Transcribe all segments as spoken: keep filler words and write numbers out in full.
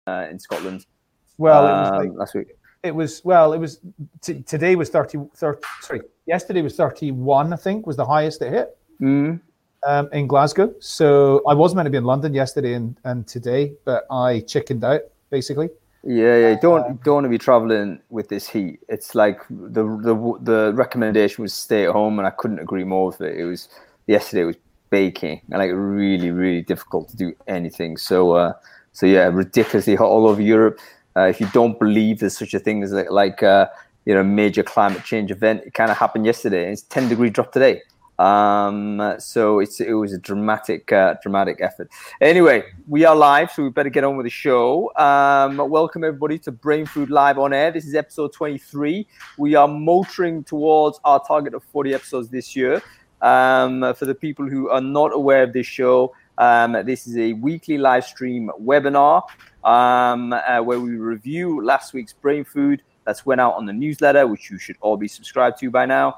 uh, in Scotland. Well, um, it was like, last week. It was well. It was t- today was thirty, thirty. Sorry, yesterday was thirty-one. I think was the highest it hit Mm. um, in Glasgow. So I was meant to be in London yesterday and, and today, but I chickened out basically. Yeah, yeah. Don't um, don't want to be traveling with this heat. It's like the the the recommendation was stay at home, and I couldn't agree more with it. It was yesterday. It was baking and like really really difficult to do anything. So uh, so yeah, ridiculously hot all over Europe. Uh, if you don't believe there's such a thing as like, like uh, you know, major climate change event, it kind of happened yesterday. And it's ten degree drop today. Um, so it's it was a dramatic, uh, dramatic effort. Anyway, we are live, so we better get on with the show. Um, welcome everybody to Brain Food Live on Air. This is episode twenty-three. We are motoring towards our target of forty episodes this year. Um, for the people who are not aware of this show, um, this is a weekly live stream webinar um, uh, where we review last week's Brain Food that's went out on the newsletter, which you should all be subscribed to by now.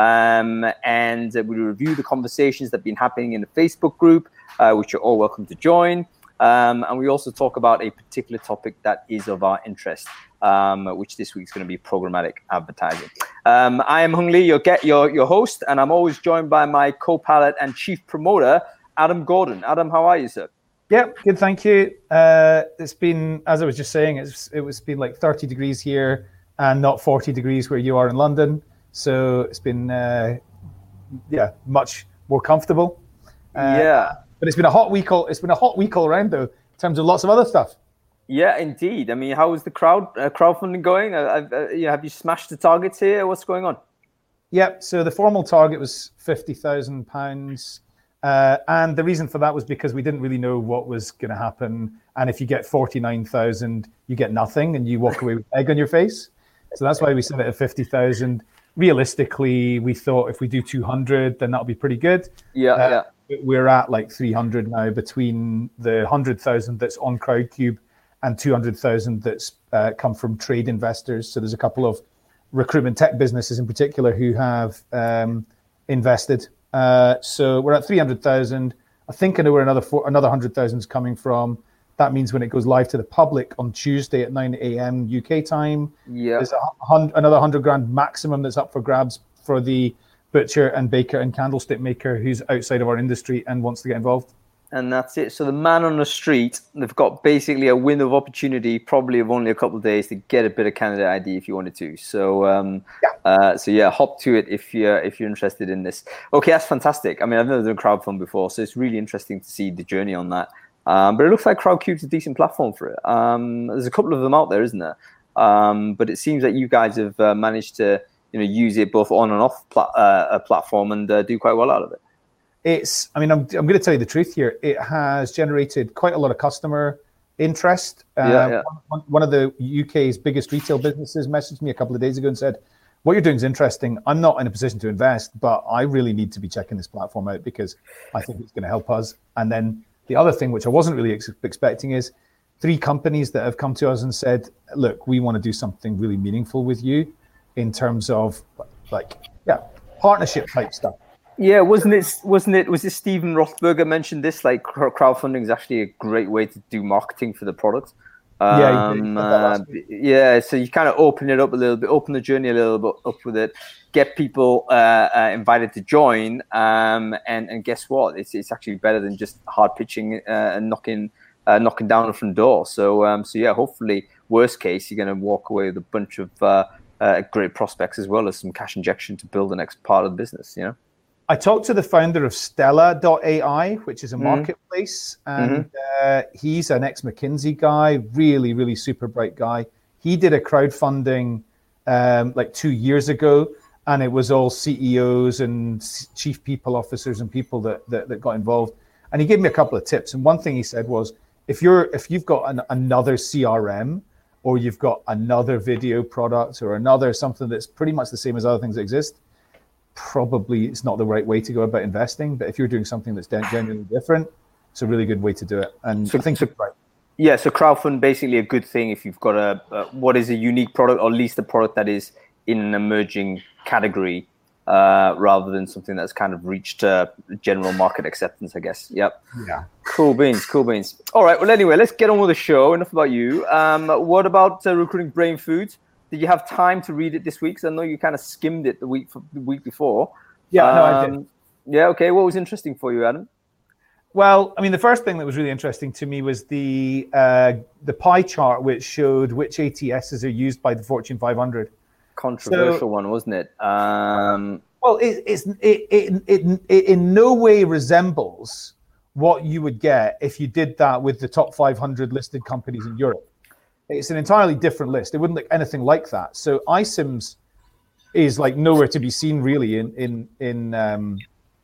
Um, and we review the conversations that have been happening in the Facebook group, uh, which you're all welcome to join. Um, and we also talk about a particular topic that is of our interest, um, which this week's going to be programmatic advertising. Um, I am Hung Lee, your, get, your, your host, and I'm always joined by my co-pilot and chief promoter, Adam Gordon. Adam, how are you, sir? Yeah, good, thank you. Uh, it's been, as I was just saying, it's it was been like thirty degrees here and not forty degrees where you are in London. So it's been, uh, yeah, much more comfortable. Uh, yeah, but it's been a hot week. All it's been a hot week all around, though, in terms of lots of other stuff. Yeah, indeed. I mean, how is the crowd uh, crowdfunding going? Uh, uh, you know, have you smashed the targets here? What's going on? Yep. So the formal target was fifty thousand pounds. Uh, and the reason for that was because we didn't really know what was going to happen. And if you get forty-nine thousand, you get nothing and you walk away with egg on your face. So that's why we set it at fifty thousand. Realistically, we thought if we do two hundred, then that'll be pretty good. Yeah, uh, yeah. We're at like three hundred now between the one hundred thousand that's on Crowdcube and two hundred thousand that's uh, come from trade investors. So there's a couple of recruitment tech businesses in particular who have um, invested. Uh, so we're at three hundred thousand. I think I know where another four, another one hundred thousand is coming from. That means when it goes live to the public on Tuesday at nine a.m. U K time, yeah. there's a hundred, another one hundred grand maximum that's up for grabs for the butcher and baker and candlestick maker who's outside of our industry and wants to get involved. And that's it. So the man on the street, they've got basically a window of opportunity, probably of only a couple of days to get a bit of candidate I D if you wanted to. So, um, yeah. Uh, so yeah, hop to it if you're if you're interested in this. Okay, that's fantastic. I mean, I've never done crowdfund before, so it's really interesting to see the journey on that. Um, but it looks like Crowdcube's a decent platform for it. Um, there's a couple of them out there, isn't there? Um, but it seems that you guys have uh, managed to, you know, use it both on and off pla- uh, a platform and uh, do quite well out of it. It's, I mean, I'm, I'm going to tell you the truth here. It has generated quite a lot of customer interest. Yeah, uh, yeah. One, one of the U K's biggest retail businesses messaged me a couple of days ago and said, what you're doing is interesting. I'm not in a position to invest, but I really need to be checking this platform out because I think it's going to help us. And then the other thing, which I wasn't really ex- expecting is three companies that have come to us and said, look, we want to do something really meaningful with you in terms of like, yeah, partnership type stuff. Yeah, wasn't it? Wasn't it? Was it Stephen Rothberger mentioned this? Like crowdfunding is actually a great way to do marketing for the product. Um, yeah, he did. Uh, yeah. So you kind of open it up a little bit, open the journey a little bit up with it, get people uh, uh, invited to join, um, and and guess what? It's it's actually better than just hard pitching uh, and knocking uh, knocking down the front door. So um, so yeah, hopefully, worst case, you're going to walk away with a bunch of uh, uh, great prospects as well as some cash injection to build the next part of the business. You know. I talked to the founder of Stella dot A I, which is a marketplace, mm-hmm. and mm-hmm. uh, he's an ex-McKinsey guy, really, really super bright guy. He did a crowdfunding um, like two years ago, and it was all C E Os and chief people officers and people that, that, that got involved. And he gave me a couple of tips. And one thing he said was, if you're if you've got an, another C R M or you've got another video product or another something that's pretty much the same as other things that exist, probably it's not the right way to go about investing. But if you're doing something that's genuinely different, it's a really good way to do it. And so, I think so, it's right. Yeah, so crowdfund basically a good thing if you've got a uh, what is a unique product, or at least a product that is in an emerging category, uh, rather than something that's kind of reached uh, general market acceptance, I guess. Yep. Yeah. Cool. Cool beans, cool beans. All right, well, anyway, let's get on with the show. Enough about you. Um, what about uh, Recruiting Brain Foods? Did you have time to read it this week? Because I know you kind of skimmed it the week the week before. Yeah, um, no, I did. Yeah, okay. What was interesting for you, Adam? Well, I mean, the first thing that was really interesting to me was the uh, the pie chart, which showed which A T Ss are used by the Fortune five hundred. Controversial so, one, wasn't it? Um, well, it, it's, it, it, it, it in no way resembles what you would get if you did that with the top five hundred listed companies in Europe. It's an entirely different list. It wouldn't look anything like that. So iCIMS is like nowhere to be seen really in in in um,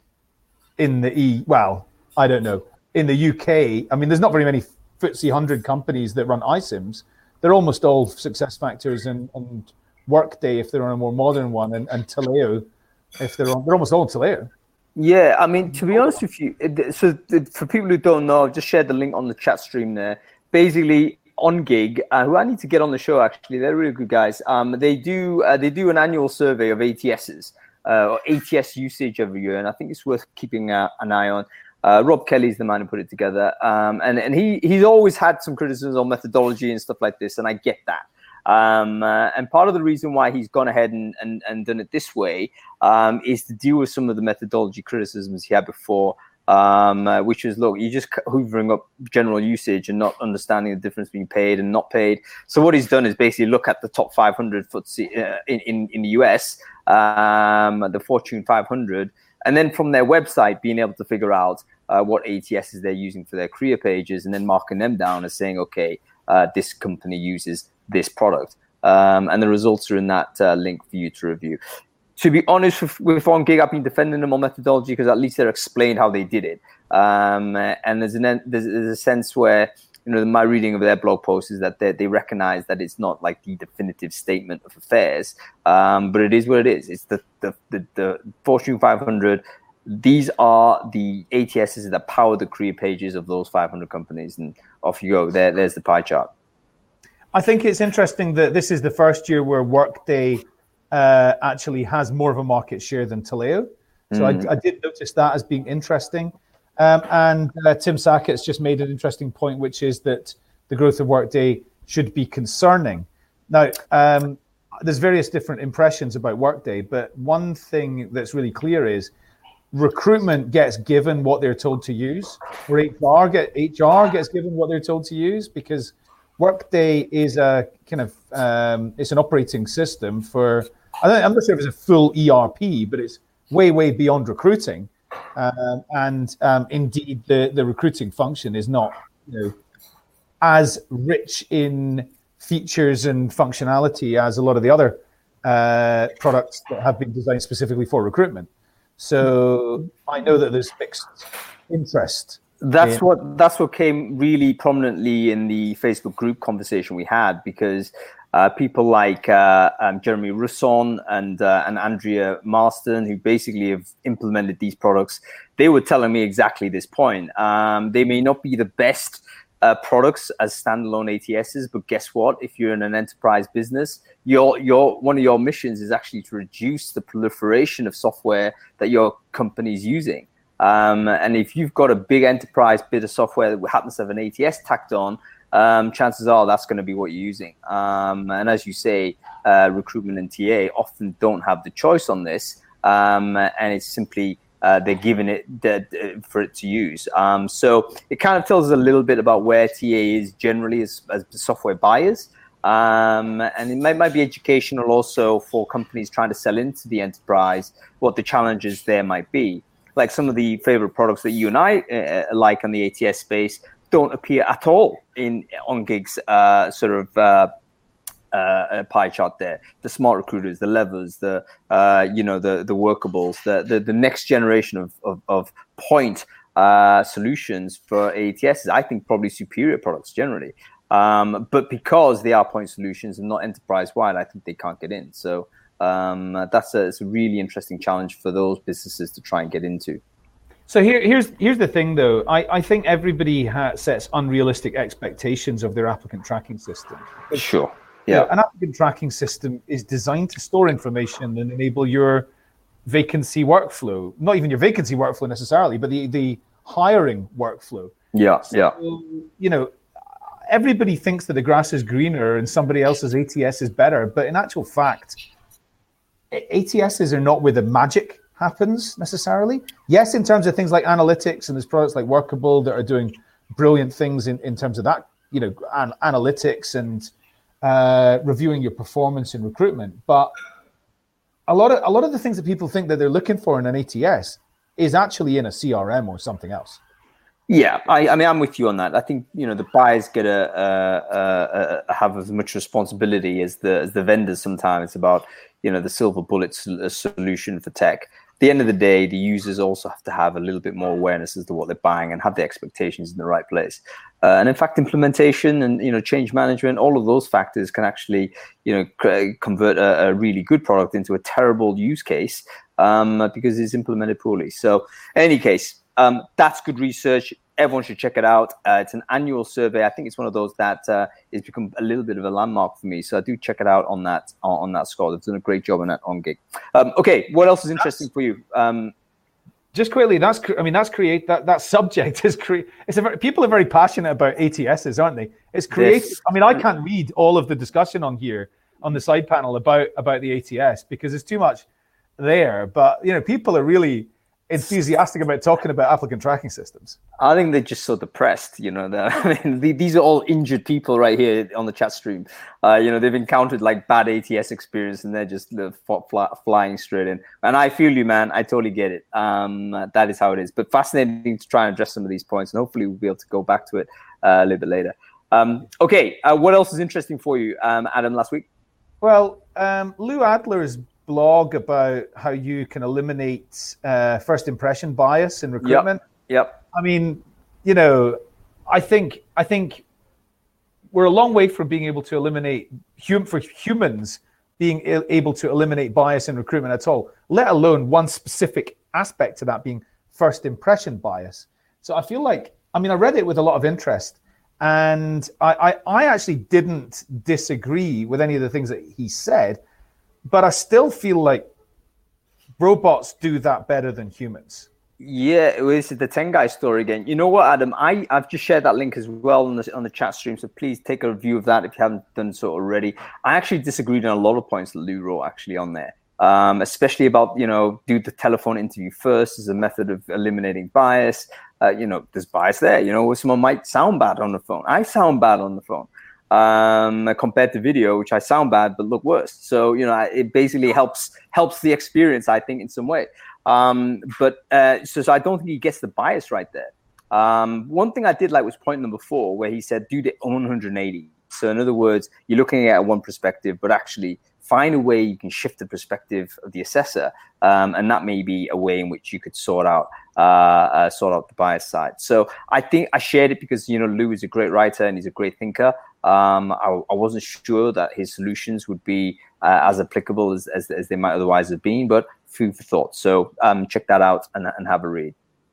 in the E. Well, I don't know. In the U K, I mean, there's not very many F T S E one hundred companies that run iCIMS. They're almost all SuccessFactors and, and Workday if they're on a more modern one, and, and Taleo if they're on. They're almost all Taleo. Yeah, I mean, to be honest with you, it, so for people who don't know, I've just shared the link on the chat stream there. Basically, OnGig, uh, who I need to get on the show, actually, they're really good guys. Um, they do uh, they do an annual survey of A T Ss uh, or A T S usage every year, and I think it's worth keeping uh, an eye on. Uh, Rob Kelly's the man who put it together, um, and and he he's always had some criticisms on methodology and stuff like this, and I get that. Um, uh, and part of the reason why he's gone ahead and, and, and done it this way um, is to deal with some of the methodology criticisms he had before, um, uh, which was, look, you're just hoovering up general usage and not understanding the difference between paid and not paid. So what he's done is basically look at the top five hundred F T S E uh, in, in, in the U S, um, the Fortune five hundred, and then from their website being able to figure out uh, what A T Ss they're using for their career pages, and then marking them down as saying, okay, uh, this company uses this product, um, and the results are in that uh, link for you to review. To be honest with, with OnGig, I've been defending them on methodology because at least they're explained how they did it. Um, and there's, an, there's, there's a sense where, you know, my reading of their blog post is that they, they recognize that it's not like the definitive statement of affairs, um, but it is what it is. It's the, the, the, the Fortune five hundred. These are the A T Ss that power the career pages of those five hundred companies, and off you go. There, there's the pie chart. I think it's interesting that this is the first year where Workday uh, actually has more of a market share than Taleo. So mm. I, I did notice that as being interesting. Um, and uh, Tim Sackett's just made an interesting point, which is that the growth of Workday should be concerning. Now, um, there's various different impressions about Workday, but one thing that's really clear is recruitment gets given what they're told to use, or H R, get, H R gets given what they're told to use, because Workday is a kind of, um, it's an operating system for, I don't, I'm not sure if it's a full E R P, but it's way, way beyond recruiting. Um, and um, indeed, the, the recruiting function is not, you know, as rich in features and functionality as a lot of the other uh, products that have been designed specifically for recruitment. So I know that there's mixed interest. That's in- what that's what came really prominently in the Facebook group conversation we had, because uh, people like uh, um, Jeremy Russon and uh, and Andrea Marston, who basically have implemented these products, they were telling me exactly this point. Um, they may not be the best uh, products as standalone A T Ss, but guess what? If you're in an enterprise business, your your one of your missions is actually to reduce the proliferation of software that your company is using. Um, and if you've got a big enterprise bit of software that happens to have an A T S tacked on, um, chances are that's going to be what you're using. Um, and as you say, uh, recruitment and T A often don't have the choice on this, um, and it's simply uh, they're given it the, the, for it to use. Um, so it kind of tells us a little bit about where T A is generally as, as software buyers. Um, and it might, might be educational also for companies trying to sell into the enterprise, what the challenges there might be. Like some of the favorite products that you and I uh, like on the A T S space don't appear at all in OnGig's uh, sort of uh, uh, pie chart there. The smart recruiters, the levers, the uh, you know the the workables, the the, the next generation of of, of point uh, solutions for A T Ss. I think probably superior products generally, um, but because they are point solutions and not enterprise wide, I think they can't get in. So. Um, that's a, it's a really interesting challenge for those businesses to try and get into. So here, here's here's the thing, though. I, I think everybody ha- sets unrealistic expectations of their applicant tracking system. Sure. Yeah. Yeah. You know, an applicant tracking system is designed to store information and enable your vacancy workflow. Not even your vacancy workflow necessarily, but the the hiring workflow. Yeah, so, yeah. You know, everybody thinks that the grass is greener and somebody else's A T S is better, but in actual fact, A T Ss are not where the magic happens necessarily. Yes, in terms of things like analytics, and there's products like Workable that are doing brilliant things in, in terms of that, you know, an, analytics and uh, reviewing your performance in recruitment. But a lot of a lot of the things that people think that they're looking for in an A T S is actually in a C R M or something else. Yeah, I, I mean, I'm with you on that. I think, you know, the buyers get a, a, a, a have as much responsibility as the as the vendors. Sometimes it's about, you know, the silver bullet solution for tech. At the end of the day, the users also have to have a little bit more awareness as to what they're buying and have the expectations in the right place. Uh, and in fact, implementation and, you know, change management, all of those factors can actually, you know, c- convert a, a really good product into a terrible use case um, because it's implemented poorly. So in any case, um, that's good research. Everyone should check it out. Uh, it's an annual survey. I think it's one of those that uh, has become a little bit of a landmark for me. So I do check it out on that on, on that score. They've done a great job on that on Gig. Um, okay, what else is interesting that's, for you? Um, just quickly, that's I mean that's create that that subject is create. It's a very, people are very passionate about A T Ss, aren't they? It's creative. I mean, I can't read all of the discussion on here on the side panel about about the A T S because there's too much there. But you know, people are really enthusiastic about talking about applicant tracking systems. I think they're just so depressed, you know. I mean, these are all injured people right here on the chat stream. Uh, you know, they've encountered like bad A T S experience and they're just uh, fly, flying straight in. And I feel you, man. I totally get it. Um, that is how it is. But fascinating to try and address some of these points, and hopefully we'll be able to go back to it uh, a little bit later. Um, okay, uh, what else is interesting for you, um, Adam, last week? Well, um, Lou Adler's blog about how you can eliminate uh, first impression bias in recruitment. Yep. yep. I mean, you know, I think I think we're a long way from being able to eliminate hum- for humans being il- able to eliminate bias in recruitment at all, let alone one specific aspect to that being first impression bias. So I feel like, I mean, I read it with a lot of interest, and I, I, I actually didn't disagree with any of the things that he said, but I still feel like robots do that better than humans. Yeah, it was the ten guy story again. You know what, Adam? I, I've just shared that link as well on the on the chat stream, so please take a review of that if you haven't done so already. I actually disagreed on a lot of points that Lou wrote actually on there, um, especially about, you know, do the telephone interview first as a method of eliminating bias. Uh, you know, there's bias there. You know, someone might sound bad on the phone. I sound bad on the phone um, compared to video, which I sound bad but look worse. So, you know, it basically helps helps the experience, I think, in some way. Um, but uh, so, so I don't think he gets the bias right there. Um, one thing I did like was point number four, where he said, do the one hundred eighty. So in other words, you're looking at one perspective, but actually find a way you can shift the perspective of the assessor. Um, and that may be a way in which you could sort out, uh, uh, sort out the bias side. So I think I shared it because, you know, Lou is a great writer and he's a great thinker. Um, I, I wasn't sure that his solutions would be uh, as applicable as, as, as they might otherwise have been, but food for thought. So um, check that out and, and have a read.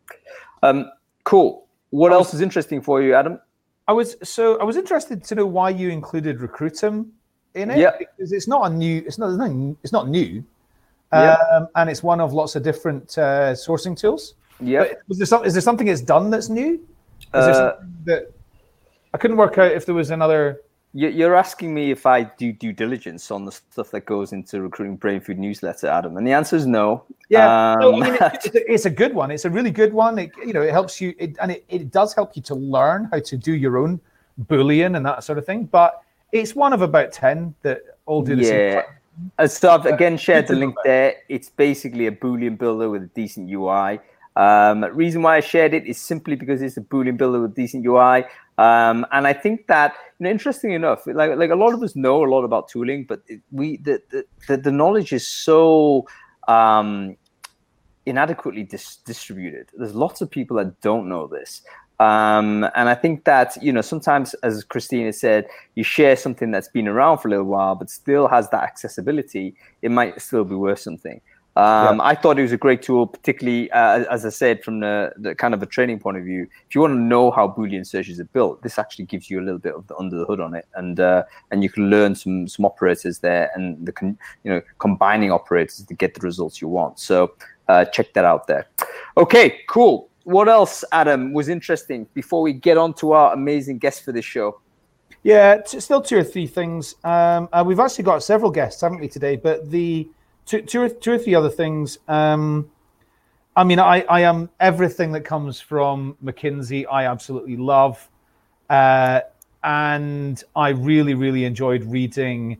Um, cool. What was, else is interesting for you, Adam? I was so I was interested to know why you included Recruitum in it. Yep. Because it's not a new. It's not. It's not, it's not new, yep. um, and it's one of lots of different uh, sourcing tools. Yeah. Was there some? Is there something it's done that's new? Is uh, there something that I couldn't work out if there was another? You're asking me if I do due diligence on the stuff that goes into recruiting Brain Food newsletter, Adam, and the answer is no. Yeah, um, no, I mean, it, it's, a, it's a good one. It's a really good one. It, you know, it helps you, it, and it, it does help you to learn how to do your own Boolean and that sort of thing. But it's one of about ten that all do the yeah. same thing. So I've again shared the link there. It's basically a Boolean builder with a decent U I. Um, reason why I shared it is simply because it's a Boolean builder with decent U I. Um, and I think that, you know, interestingly enough, like like a lot of us know a lot about tooling, but it, we the, the the knowledge is so um, inadequately dis- distributed. There's lots of people that don't know this. Um, and I think that, you know, sometimes, as Christina said, you share something that's been around for a little while, but still has that accessibility. It might still be worth something. Um, yeah. I thought it was a great tool, particularly, uh, as I said, from the, the kind of a training point of view. If you want to know how Boolean searches are built, this actually gives you a little bit of the under the hood on it, and uh, and you can learn some some operators there, and the con- you know combining operators to get the results you want. So uh, check that out there. Okay, cool. what else, Adam, was interesting before we get on to our amazing guest for this show? Yeah, t- still two or three things. Um, uh, we've actually got several guests, haven't we, today? But the two, two, or, two or three other things. Um, I mean, I, I am everything that comes from McKinsey. I absolutely love, uh, and I really, really enjoyed reading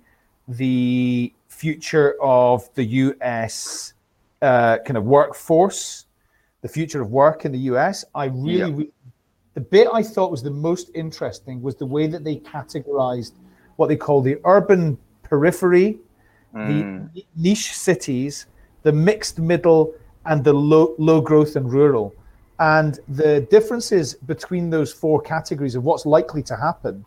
the future of the U S uh, kind of workforce, the future of work in the U S. I really, Yeah. really The bit I thought was the most interesting was the way that they categorized what they call the urban periphery, Mm. the niche cities, the mixed middle, and the low, low growth and rural. And the differences between those four categories of what's likely to happen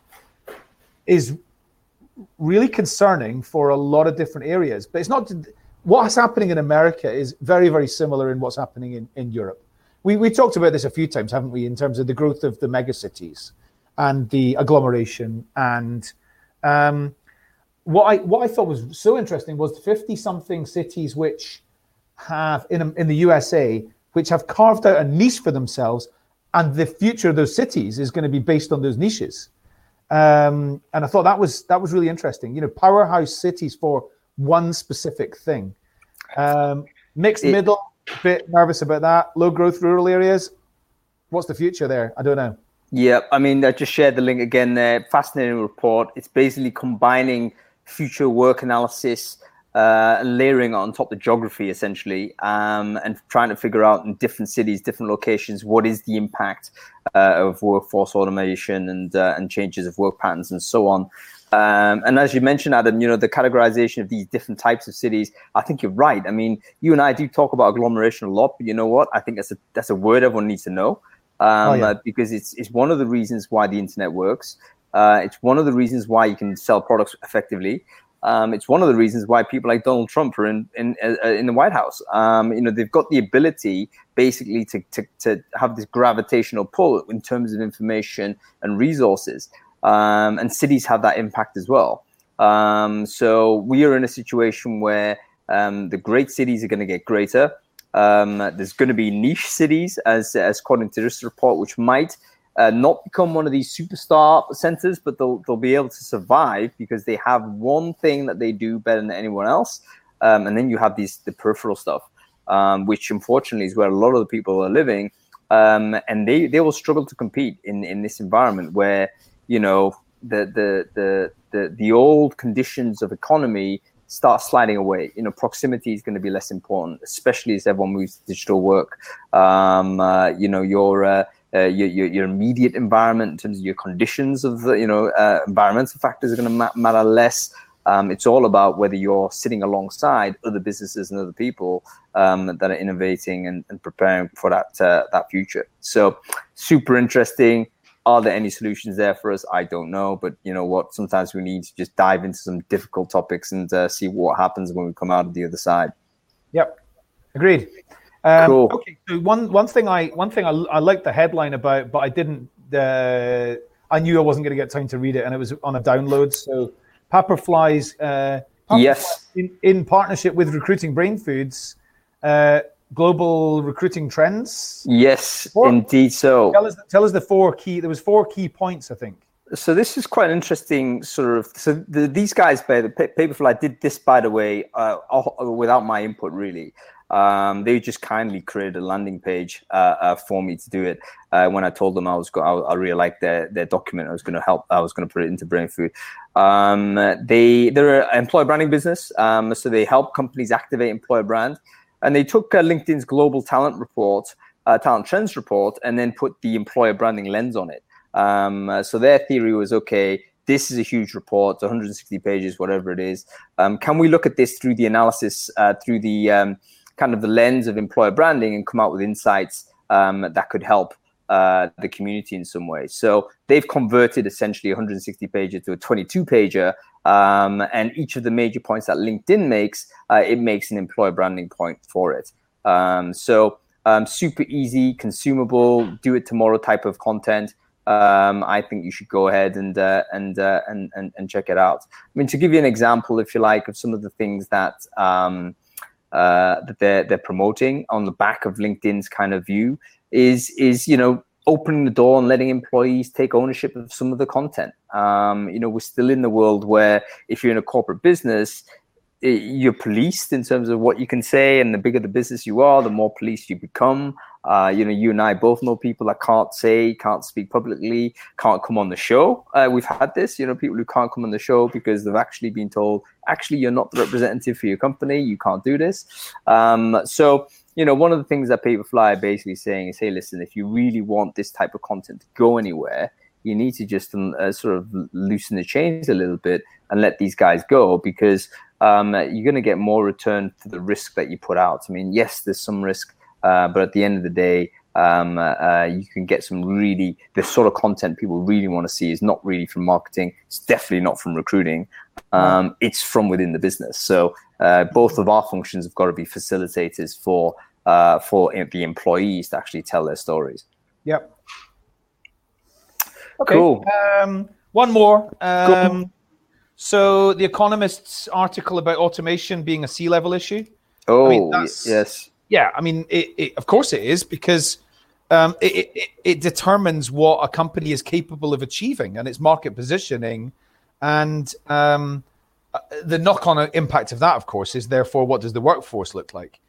is really concerning for a lot of different areas. But it's not, what's happening in America is very, very similar in what's happening in, in Europe. We we talked about this a few times, haven't we, in terms of the growth of the megacities and the agglomeration. And um, what I what I thought was so interesting was fifty-something cities which have, in, in the U S A, which have carved out a niche for themselves, and the future of those cities is going to be based on those niches. Um, and I thought that was that was really interesting. You know, powerhouse cities for one specific thing. Um, mixed It, middle. Bit nervous about that. Low growth rural areas. What's the future there? I don't know. Yeah, I mean, I just shared the link again there. Fascinating report. It's basically combining future work analysis uh, and layering it on top of geography, essentially, um, and trying to figure out in different cities, different locations, what is the impact uh, of workforce automation and uh, and changes of work patterns and so on. Um, and as you mentioned, Adam, you know, the categorization of these different types of cities, I think you're right. I mean, you and I do talk about agglomeration a lot, but you know what? I think that's a that's a word everyone needs to know, um, Oh, yeah. uh, because it's it's one of the reasons why the internet works. Uh, it's one of the reasons why you can sell products effectively. Um, it's one of the reasons why people like Donald Trump are in in uh, in the White House. Um, you know, they've got the ability basically to to to have this gravitational pull in terms of information and resources. Um, and cities have that impact as well. Um, so we are in a situation where um, the great cities are going to get greater. Um, there's going to be niche cities, as, as according to this report, which might uh, not become one of these superstar centers, but they'll they'll be able to survive because they have one thing that they do better than anyone else. Um, and then you have these the peripheral stuff, um, which unfortunately is where a lot of the people are living, um, and they they will struggle to compete in in this environment where, you know, the, the the the the old conditions of economy start sliding away. You know, proximity is going to be less important, especially as everyone moves to digital work. Um, uh, you know, your, uh, uh, your your your immediate environment in terms of your conditions of the, you know, uh, environmental factors are going to ma- matter less. Um, it's all about whether you're sitting alongside other businesses and other people um, that are innovating and, and preparing for that uh, that future. So, super interesting. Are there any solutions there for us? I don't know, but you know what? Sometimes we need to just dive into some difficult topics and uh, see what happens when we come out of the other side. Yep, agreed. Um, Cool. Okay, so one one thing I one thing I, I liked the headline about, but I didn't. Uh, I knew I wasn't going to get time to read it, and it was on a download. So, Paperfly's uh, Paperfly Yes. in, in partnership with Recruiting Brain Foods. Uh, global recruiting trends. Yes, Four. indeed. So Tell us, tell us the four key. There was four key points, I think. So this is quite an interesting sort of. So the, these guys, by the Paperfly, did this, by the way, uh, without my input, really. Um, they just kindly created a landing page uh, uh, for me to do it. Uh, when I told them I was, go- I, I really liked their their document, I was going to help. I was going to put it into Brain Food. Um, they they're an employer branding business, um, so they help companies activate employer brand. And they took uh, LinkedIn's global talent report, uh, talent trends report, and then put the employer branding lens on it. Um, uh, so their theory was, okay, this is a huge report, one hundred sixty pages, whatever it is. Um, can we look at this through the analysis, uh, through the um, kind of the lens of employer branding, and come out with insights um, that could help uh, the community in some way? So they've converted essentially one hundred sixty pages to a twenty-two pager. Um, and each of the major points that LinkedIn makes, uh, it makes an employer branding point for it. Um, so um, super easy, consumable, do it tomorrow type of content. Um, I think you should go ahead and uh, and, uh, and and and check it out. I mean, to give you an example, if you like, of some of the things that um, uh, that they're they're promoting on the back of LinkedIn's kind of view. is is you know opening the door and letting employees take ownership of some of the content. Um, you know, we're still in the world where if you're in a corporate business, it, you're policed in terms of what you can say, and the bigger the business you are, the more policed you become. Uh, you know, you and I both know people that can't say, can't speak publicly, can't come on the show. Uh, we've had this, you know, people who can't come on the show because they've actually been told, actually, you're not the representative for your company. You can't do this. Um, so, you know, one of the things that Paperfly are basically saying is, hey, listen, if you really want this type of content to go anywhere, you need to just uh, sort of loosen the chains a little bit and let these guys go, because um, you're going to get more return for the risk that you put out. I mean, yes, there's some risk, uh, but at the end of the day, um, uh, you can get some really, the sort of content people really want to see is not really from marketing. It's definitely not from recruiting. Um, it's from within the business. So uh, both of our functions have got to be facilitators for uh, for the employees to actually tell their stories. Yep. Okay. Cool. Um, one more. Um, so the Economist's article about automation being a C-level issue. Oh, I mean, that's, yes. Yeah, I mean, it, it, of course it is, because um, it, it, it determines what a company is capable of achieving and its market positioning. And um, the knock-on impact of that, of course, is therefore what does the workforce look like?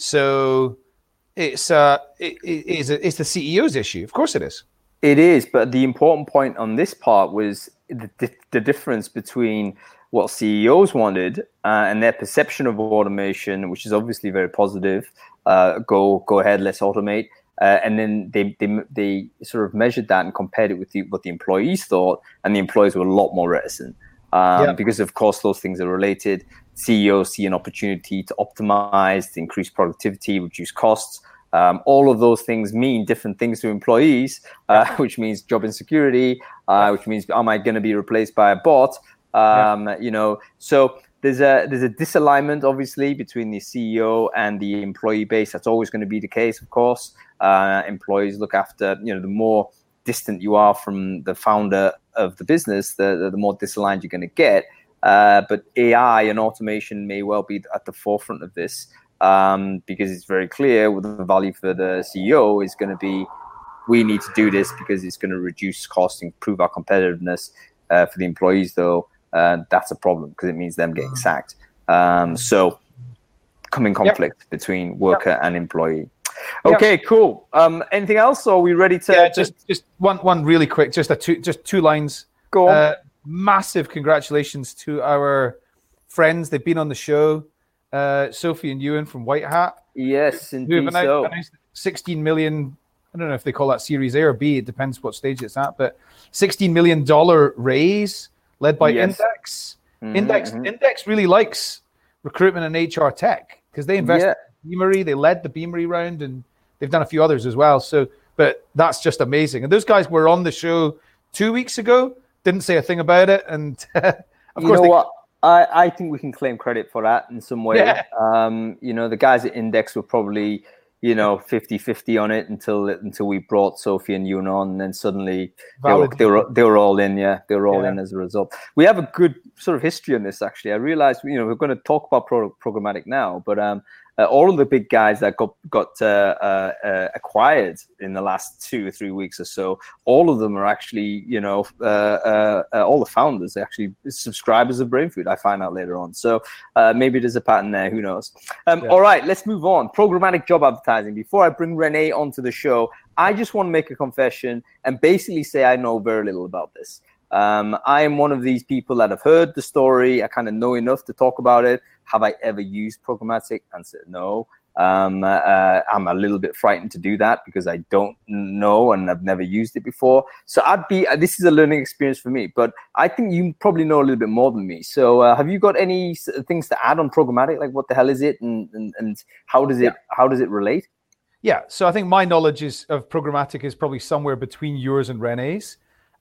So it's uh, it, it is a, it's the C E O's issue. Of course it is. It is, but the important point on this part was the, the difference between what C E Os wanted uh, and their perception of automation, which is obviously very positive. Uh, go go ahead, let's automate. Uh, and then they, they they sort of measured that and compared it with the, what the employees thought, and the employees were a lot more reticent um, yeah. because, of course, those things are related. C E Os see an opportunity to optimize, to increase productivity, reduce costs. Um, all of those things mean different things to employees, uh, yeah. which means job insecurity, uh, which means, am I going to be replaced by a bot? Um, yeah. You know, so there's a there's a disalignment, obviously, between the C E O and the employee base. That's always going to be the case, of course. Uh, employees look after, you know, the more distant you are from the founder of the business, the, the, the more disaligned you're going to get. Uh, but A I and automation may well be at the forefront of this, um, because it's very clear what the value for the C E O is going to be. We need to do this because it's going to reduce costs, improve our competitiveness. Uh, for the employees, though, uh, that's a problem because it means them getting sacked. Um, so, coming conflict yep. between worker yep. and employee. Okay, yep. cool. Um, anything else? Or are we ready to? Yeah, just just one one really quick, just a two just two lines. Go on. Uh, massive congratulations to our friends. They've been on the show. Uh, Sophie and Ewan from White Hat. Yes, indeed. So. sixteen million. I don't know if they call that Series A or B. It depends what stage it's at. But sixteen million dollars raise led by yes. Index. Mm-hmm, Index mm-hmm. Index really likes recruitment and H R tech because they invest yeah. in Beamery. They led the Beamery round, and they've done a few others as well. So, but that's just amazing. And those guys were on the show two weeks ago. Didn't say a thing about it. And of you course, know they, what? I, I think we can claim credit for that in some way. Yeah. Um, you know, the guys at Index were probably, you know, fifty-fifty on it until until we brought Sophie and Ewan on, and then suddenly they were, they were they were all in. Yeah, they were all yeah. in as a result. We have a good sort of history on this. Actually, I realized, you know, we're going to talk about pro- programmatic now, but um, uh, all of the big guys that got got uh, uh, uh, acquired in the last two or three weeks or so, all of them are actually, you know, uh, uh, uh, all the founders are actually subscribers of Brainfood. I find out later on. So uh, maybe there's a pattern there. Who knows? Um, yeah. All right, let's move on. Programmatic job advertising. Before I bring Renee onto the show, I just want to make a confession and basically say I know very little about this. Um, I am one of these people that have heard the story. I kind of know enough to talk about it. Have I ever used programmatic? Answer, no. Um, uh, I'm a little bit frightened to do that because I don't know and I've never used it before. So I'd be, uh, this is a learning experience for me, but I think you probably know a little bit more than me. So uh, have you got any things to add on programmatic? Like what the hell is it and, and, and how does it, yeah. how does it relate? Yeah. So I think my knowledge is of programmatic is probably somewhere between yours and Renee's.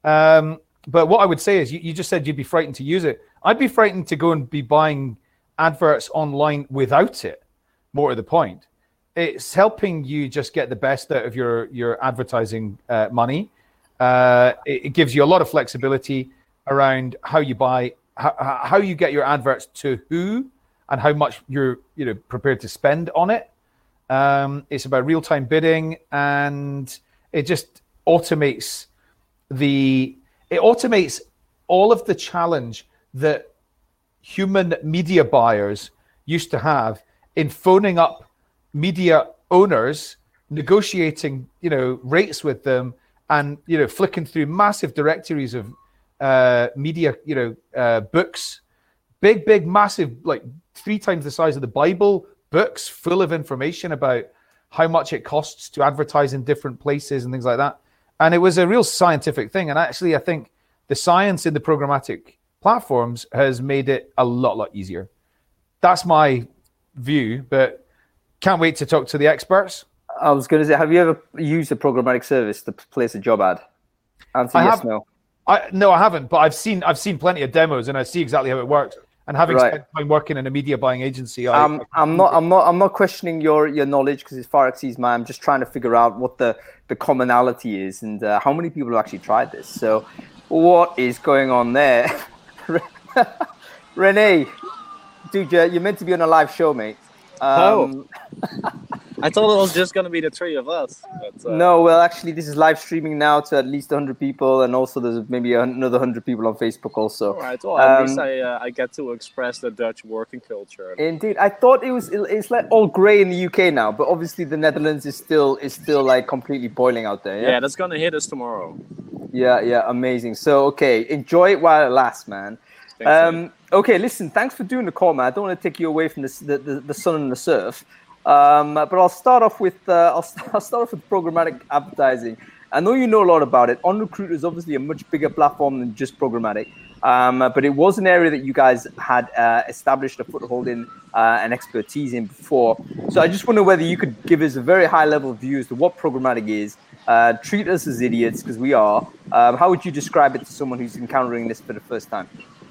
Um, but what I would say is you, you just said you'd be frightened to use it. I'd be frightened to go and be buying adverts online without it. More to the point, it's helping you just get the best out of your your advertising uh, money. Uh, it, it gives you a lot of flexibility around how you buy, how, how you get your adverts to who, and how much you're you know prepared to spend on it. Um, it's about real-time bidding, and it just automates the it automates all of the challenge that human media buyers used to have in phoning up media owners, negotiating, you know, rates with them, and, you know, flicking through massive directories of uh, media, you know, uh, books, big, big, massive, like three times the size of the Bible, books full of information about how much it costs to advertise in different places and things like that. And it was a real scientific thing. And actually, I think the science in the programmatic platforms has made it a lot, lot easier. That's my view, but can't wait to talk to the experts. I was going to say, have you ever used a programmatic service to place a job ad? Answer I yes, have, no. I no, I haven't, but I've seen I've seen plenty of demos, and I see exactly how it works. And having Right. spent time working in a media buying agency, I, um, I I'm not, I'm not, I'm not questioning your your knowledge, because it far exceeds mine. I'm just trying to figure out what the the commonality is, and uh, how many people have actually tried this. So, what is going on there? Renee, dude, you're, you're meant to be on a live show, mate. Um, oh, I thought it was just going to be the three of us. But, uh... No, well, actually, this is live streaming now to at least one hundred people, and also there's maybe another one hundred people on Facebook also. All right, well, at um, least I uh, I get to express the Dutch working culture. Indeed, I thought it was it's like all grey in the U K now, but obviously the Netherlands is still is still like completely boiling out there. Yeah, yeah that's going to hit us tomorrow. Yeah, yeah, amazing. So, okay, enjoy it while it lasts, man. Thanks, um, man. Okay, listen, thanks for doing the call, man. I don't want to take you away from the the, the, the sun and the surf. Um, but I'll start off with uh, I'll, I'll start off with programmatic advertising. I know you know a lot about it. OnRecruiter is obviously a much bigger platform than just programmatic, um, but it was an area that you guys had uh, established a foothold in uh, and expertise in before. So I just wonder whether you could give us a very high-level view as to what programmatic is. Uh, treat us as idiots, because we are. Um, how would you describe it to someone who's encountering this for the first time?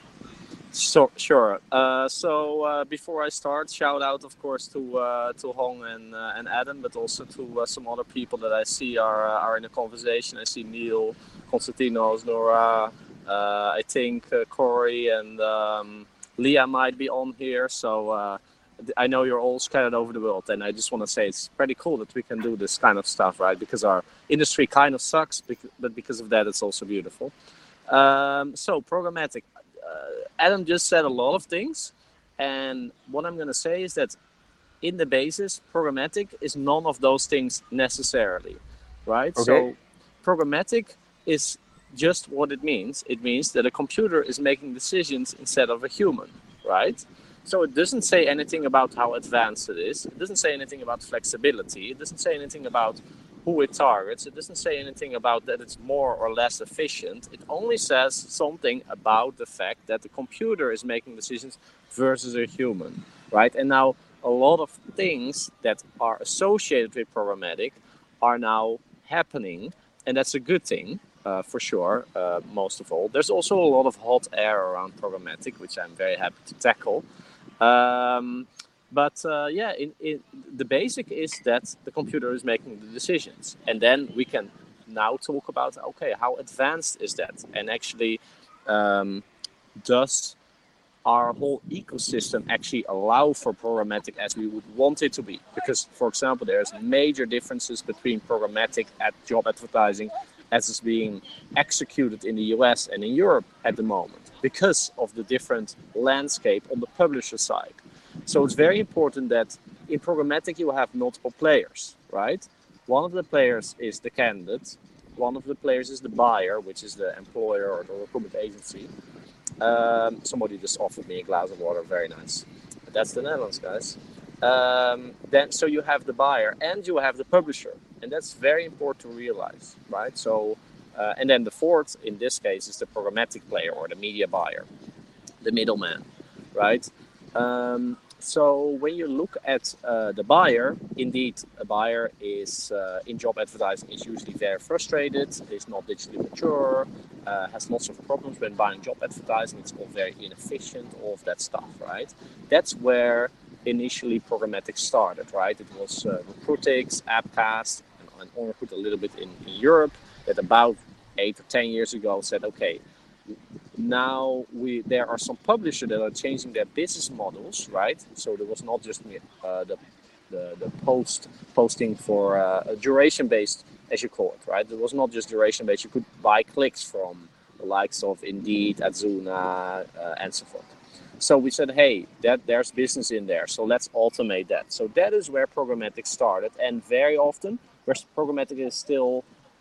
So, sure. Uh, so uh, before I start, shout out, of course, to uh, to Hong and uh, and Adam, but also to uh, some other people that I see are uh, are in the conversation. I see Neil, Konstantinos, Nora, uh, I think uh, Corey and um, Leah might be on here. So uh, I know you're all scattered over the world, and I just want to say it's pretty cool that we can do this kind of stuff, right? Because our industry kind of sucks, but because of that, it's also beautiful. Um, so programmatic. Uh, Adam just said a lot of things, and what I'm going to say is that in the basis, programmatic is none of those things necessarily, right? Okay. So programmatic is just what it means. It means that a computer is making decisions instead of a human, right? So it doesn't say anything about how advanced it is. It doesn't say anything about flexibility. It doesn't say anything about who it targets. It doesn't say anything about that it's more or less efficient. It only says something about the fact that the computer is making decisions versus a human, right? And now a lot of things that are associated with programmatic are now happening, and that's a good thing, uh, for sure, uh, most of all. There's also a lot of hot air around programmatic, which I'm very happy to tackle. Um, But uh, yeah, in, in, the basic is that the computer is making the decisions. And then we can now talk about, okay, how advanced is that? And actually, um, does our whole ecosystem actually allow for programmatic as we would want it to be? Because, for example, there's major differences between programmatic at job advertising as is being executed in the U S and in Europe at the moment because of the different landscape on the publisher side. So it's very important that in programmatic you have multiple players, right? One of the players is the candidate. One of the players is the buyer, which is the employer or the recruitment agency. Um, somebody just offered me a glass of water. Very nice. That's the Netherlands, guys. Um, then, so you have the buyer and you have the publisher. And that's very important to realize, right? So, uh, and then the fourth, in this case, is the programmatic player or the media buyer, the middleman, right? Um, So when you look at uh, the buyer, indeed, a buyer is uh, in job advertising is usually very frustrated, is not digitally mature, uh, has lots of problems when buying job advertising. It's all very inefficient, all of that stuff, right? That's where initially programmatic started, right? It was uh, Recruitix, Appcast, and, and OnRecruit a little bit in, in Europe that about eight or ten years ago said, okay, now we there are some publishers that are changing their business models, right? So there was not just uh, the the, the post posting for uh, a duration based, as you call it, right? It was not just duration based. You could buy clicks from the likes of Indeed, Adzuna, uh, and so forth. So we said, hey, that there's business in there, so let's automate that. So that is where programmatic started, and very often where programmatic is still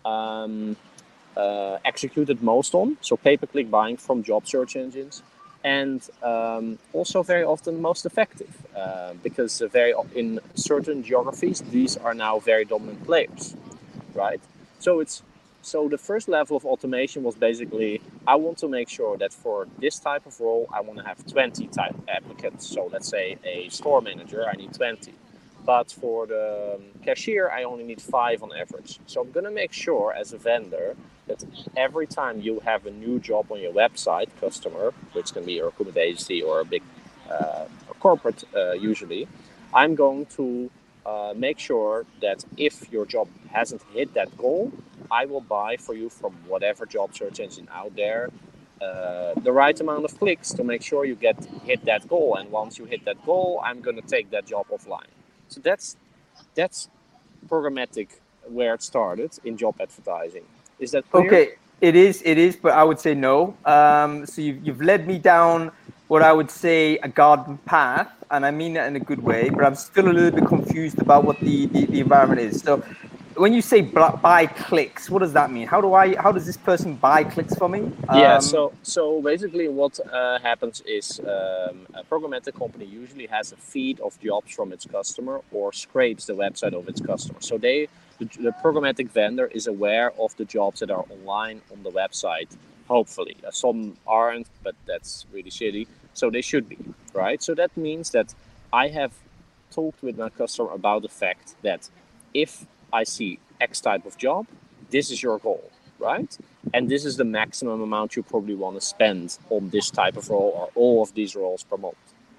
um, uh, executed most on. So pay-per-click buying from job search engines. And um, also very often most effective uh, because very in certain geographies these are now very dominant players, right? So it's so the first level of automation was basically I want to make sure that for this type of role I want to have twenty type applicants. So let's say a store manager, I need twenty, but for the cashier I only need five on average. So I'm gonna make sure as a vendor that every time you have a new job on your website, customer, which can be a recruitment agency or a big uh, a corporate uh, usually, I'm going to uh, make sure that if your job hasn't hit that goal, I will buy for you from whatever job search engine out there uh, the right amount of clicks to make sure you get hit that goal. And once you hit that goal, I'm going to take that job offline. So that's that's programmatic where it started in job advertising. Is that clear? Okay, it is, it is, but I would say no. Um, so you've, you've led me down what I would say a garden path, and I mean that in a good way, but I'm still a little bit confused about what the, the, the environment is. So when you say buy clicks, what does that mean? How do I, how does this person buy clicks for me? Yeah, Um, so so basically what uh, happens is um, a programmatic company usually has a feed of jobs from its customer or scrapes the website of its customer. So they, the, the programmatic vendor is aware of the jobs that are online on the website, hopefully. Uh, some aren't, but that's really shitty. So they should be, right? So that means that I have talked with my customer about the fact that if I see X type of job, this is your goal, right? And this is the maximum amount you probably want to spend on this type of role or all of these roles per month.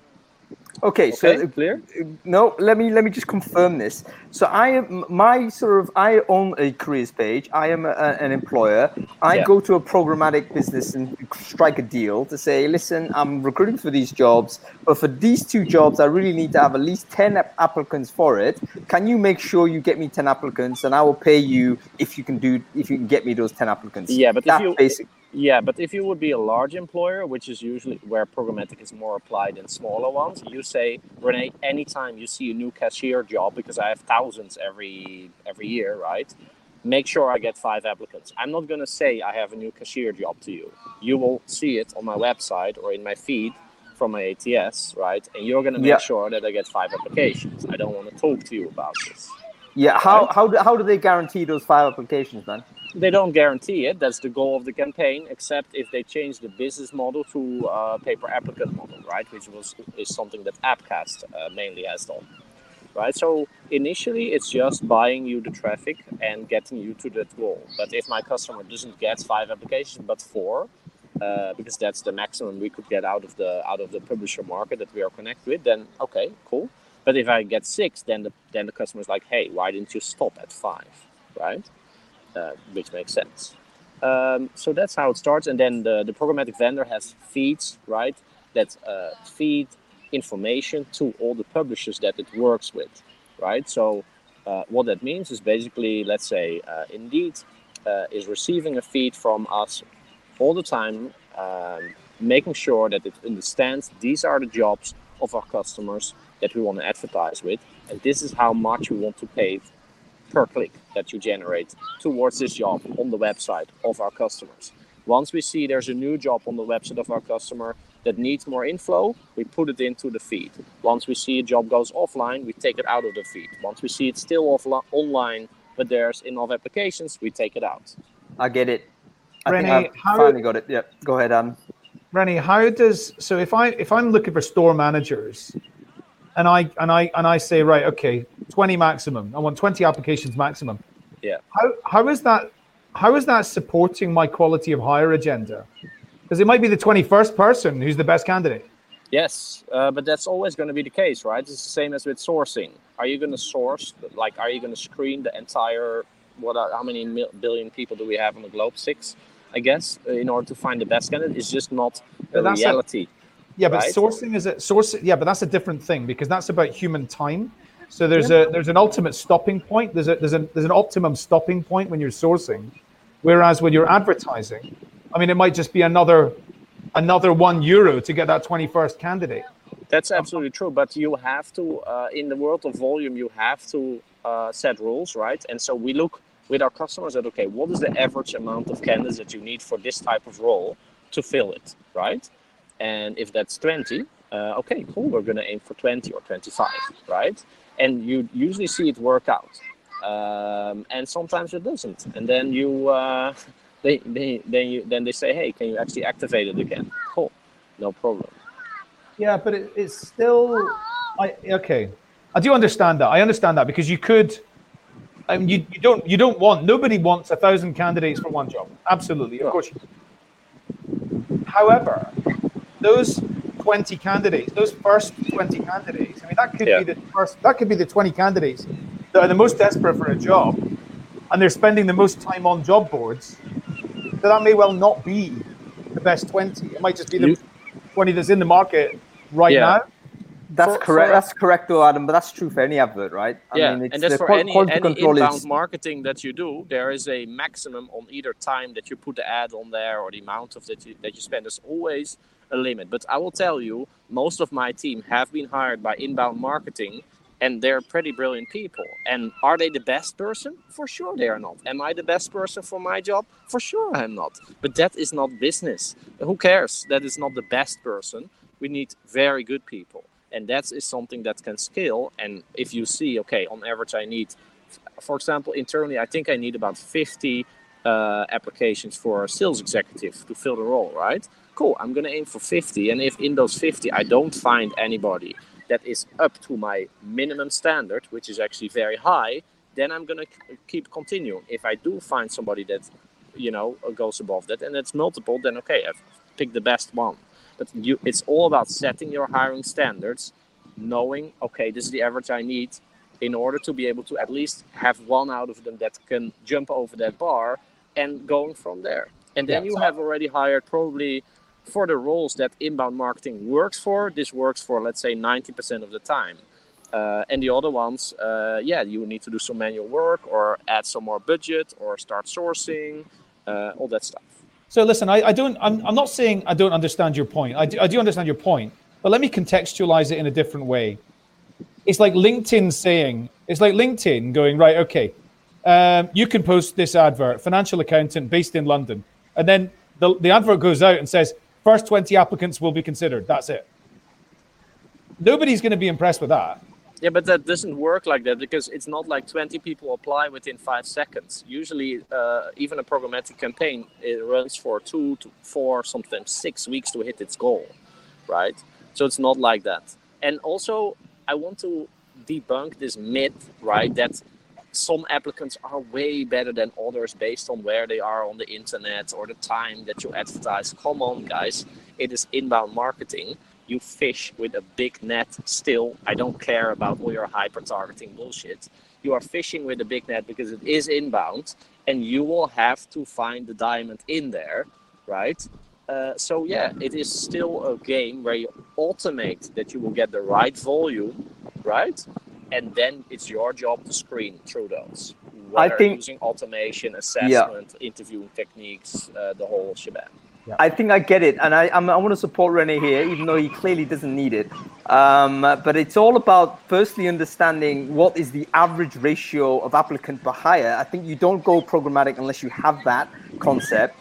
Okay, Okay, so clear? No, let me let me just confirm this. So I am my sort of I own a careers page. I am a, an employer. I Yeah. go to a programmatic business and strike a deal to say, listen, I'm recruiting for these jobs, but for these two jobs, I really need to have at least ten applicants for it. Can you make sure you get me ten applicants, and I will pay you if you can do if you can get me those ten applicants? Yeah, but That's if you basic. yeah, but if you would be a large employer, which is usually where programmatic is more applied in smaller ones, you say, Renee, anytime you see a new cashier job, because I have thousands every every year, right? Make sure I get five applicants. I'm not going to say I have a new cashier job to you. You will see it on my website or in my feed from my A T S, right? And you're going to make Yeah. sure that I get five applications. I don't want to talk to you about this. Yeah. How Right. how do, how do they guarantee those five applications, man? They don't guarantee it. That's the goal of the campaign, except if they change the business model to uh, pay-per-applicant model, right? Which was is something that Appcast uh, mainly has done, right? So initially, it's just buying you the traffic and getting you to that goal. But if my customer doesn't get five applications but four, uh, because that's the maximum we could get out of the out of the publisher market that we are connected with, then okay, cool. But if I get six, then the then the customer's like, hey, why didn't you stop at five, right? Uh, which makes sense. Um, so that's how it starts. And then the, the programmatic vendor has feeds, right, that uh, feed information to all the publishers that it works with, right? So uh, what that means is basically, let's say, uh, Indeed uh, is receiving a feed from us all the time, um, making sure that it understands these are the jobs of our customers that we want to advertise with, and this is how much we want to pay per click that you generate towards this job on the website of our customers. Once we see there's a new job on the website of our customer that needs more inflow, we put it into the feed. Once we see a job goes offline, we take it out of the feed. Once we see it's still offline, online, but there's enough applications, we take it out. I get it. I Renee, think I've how- finally got it. Yeah. Go ahead, Adam. Rennie, how does so if I if I'm looking for store managers, and I and I and I say right, okay, twenty maximum. I want twenty applications maximum. Yeah. How how is that how is that supporting my quality of hire agenda? Because it might be the twenty-first person who's the best candidate. Yes, uh, but that's always going to be the case, right? It's the same as with sourcing. Are you going to source, like, are you going to screen the entire, what are, how many mil- billion people do we have on the globe? Six, I guess, uh, in order to find the best candidate? It's just not a But that's a- reality. Yeah, but Right. sourcing is a source. Yeah, but that's a different thing because that's about human time. So there's a there's an ultimate stopping point. There's a there's a there's an optimum stopping point when you're sourcing, whereas when you're advertising, I mean, it might just be another another one euro to get that twenty-first candidate. That's absolutely true. But you have to, uh, in the world of volume, you have to uh, set rules, right? And so we look with our customers at, okay, what is the average amount of candidates that you need for this type of role to fill it, right? And if that's twenty, uh, okay, cool, we're going to aim for twenty or twenty-five, right? And you usually see it work out. Um, and sometimes it doesn't. And then you, uh, they, they, then you, then they say, hey, can you actually activate it again? Cool, no problem. Yeah, but it, it's still, I okay. I do understand that. I understand that because you could, I mean, you, you don't you don't want, nobody wants a thousand candidates for one job. Absolutely, of course you do. However, those twenty candidates, those first twenty candidates, I mean, that could yeah. be the first, that could be the twenty candidates that are the most desperate for a job, and they're spending the most time on job boards. So that may well not be the best twenty. It might just be the you, twenty that's in the market right yeah. now. That's for, correct. For, that's correct, though, Adam. But that's true for any advert, right? I yeah, mean, it's and that's for qual- any, any inbound is... marketing that you do. There is a maximum on either time that you put the ad on there or the amount of that you, that you spend. There's always a limit. But I will tell you, most of my team have been hired by inbound marketing, and they're pretty brilliant people. And are they the best person? For sure they are not. Am I the best person for my job? For sure I am not. But that is not business. Who cares? That is not the best person. We need very good people. And that is something that can scale. And if you see, okay, on average, I need, for example, internally, I think I need about fifty uh, applications for a sales executive to fill the role, right? Cool, I'm going to aim for fifty. And if in those fifty, I don't find anybody that is up to my minimum standard, which is actually very high, then I'm going to c- keep continuing. If I do find somebody that, you know, goes above that, and it's multiple, then okay, I've picked the best one. But you, it's all about setting your hiring standards, knowing, okay, this is the average I need in order to be able to at least have one out of them that can jump over that bar and going from there. And then yeah, you have already hired probably for the roles that inbound marketing works for, this works for, let's say, ninety percent of the time. Uh, and the other ones, uh, yeah, you need to do some manual work or add some more budget or start sourcing, uh, all that stuff. So listen, I, I don't. I'm, I'm not saying I don't understand your point. I do, I do understand your point, but let me contextualize it in a different way. It's like LinkedIn saying, it's like LinkedIn going, right, okay, um, you can post this advert, financial accountant based in London, and then the, the advert goes out and says, first twenty applicants will be considered. That's it. Nobody's going to be impressed with that. Yeah, but that doesn't work like that because it's not like twenty people apply within five seconds. Usually, uh, even a programmatic campaign, it runs for two to four, sometimes six weeks to hit its goal, right? So it's not like that. And also, I want to debunk this myth, right, that some applicants are way better than others based on where they are on the internet or the time that you advertise. Come on, guys. It is inbound marketing. You fish with a big net still. I don't care about all your hyper-targeting bullshit. You are fishing with a big net because it is inbound, and you will have to find the diamond in there, right? Uh, so, yeah, it is still a game where you automate that you will get the right volume, right? And then it's your job to screen through those. Whether I think using automation, assessment, yeah. interviewing techniques, uh, the whole shebang. Yeah. I think I get it, and I I'm, I want to support Rene here, even though he clearly doesn't need it. Um, but it's all about firstly understanding what is the average ratio of applicant per hire. I think you don't go programmatic unless you have that concept.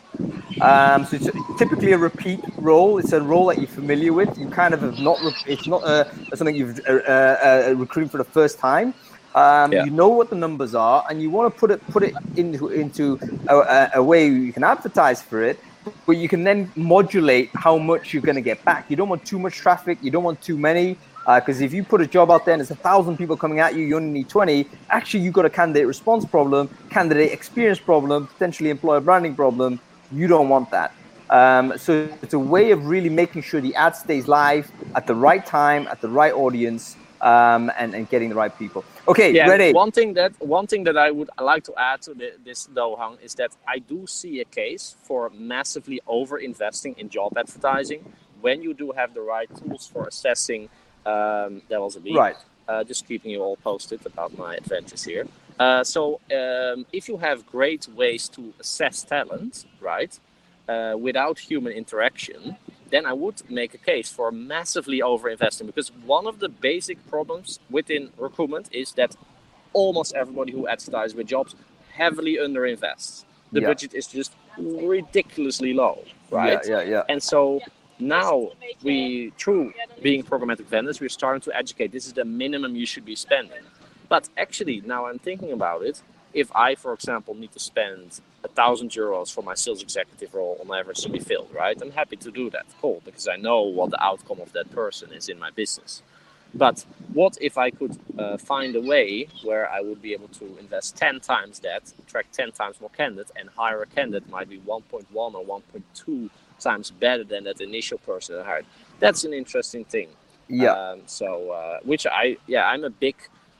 Um, so it's typically a repeat role. It's a role that you're familiar with. You kind of have not. It's not uh, something you've uh, uh, recruited for the first time. Um, yeah. You know what the numbers are, and you want to put it put it into into a, a way you can advertise for it. But you can then modulate how much you're going to get back. You don't want too much traffic. You don't want too many. Because uh, if you put a job out there and there's a thousand people coming at you, you only need twenty. Actually, you've got a candidate response problem, candidate experience problem, potentially employer branding problem. You don't want that. Um, so it's a way of really making sure the ad stays live at the right time, at the right audience, um, and, and getting the right people. Okay, yeah, ready. One thing that one thing that I would like to add to the, this, though, Hang, is that I do see a case for massively over-investing in job advertising when you do have the right tools for assessing. Um, that was a B. Right. Uh, just keeping you all posted about my adventures here. Uh, so um, if you have great ways to assess talent, right, uh, without human interaction, then I would make a case for massively overinvesting, because one of the basic problems within recruitment is that almost everybody who advertises with jobs heavily underinvests. The Yeah. budget is just ridiculously low, right? Yeah, yeah, yeah. And so now we, through being programmatic vendors, we're starting to educate. This is the minimum you should be spending. But actually, now I'm thinking about it, if I, for example, need to spend a thousand euros for my sales executive role on average to be filled, right? I'm happy to do that, cool, because I know what the outcome of that person is in my business. But what if I could uh, find a way where I would be able to invest ten times that, attract ten times more candidates, and hire a candidate might be one point one or one point two times better than that initial person I hired? That's an interesting thing. Yeah. Um, so, uh, which I, yeah, I'm a big,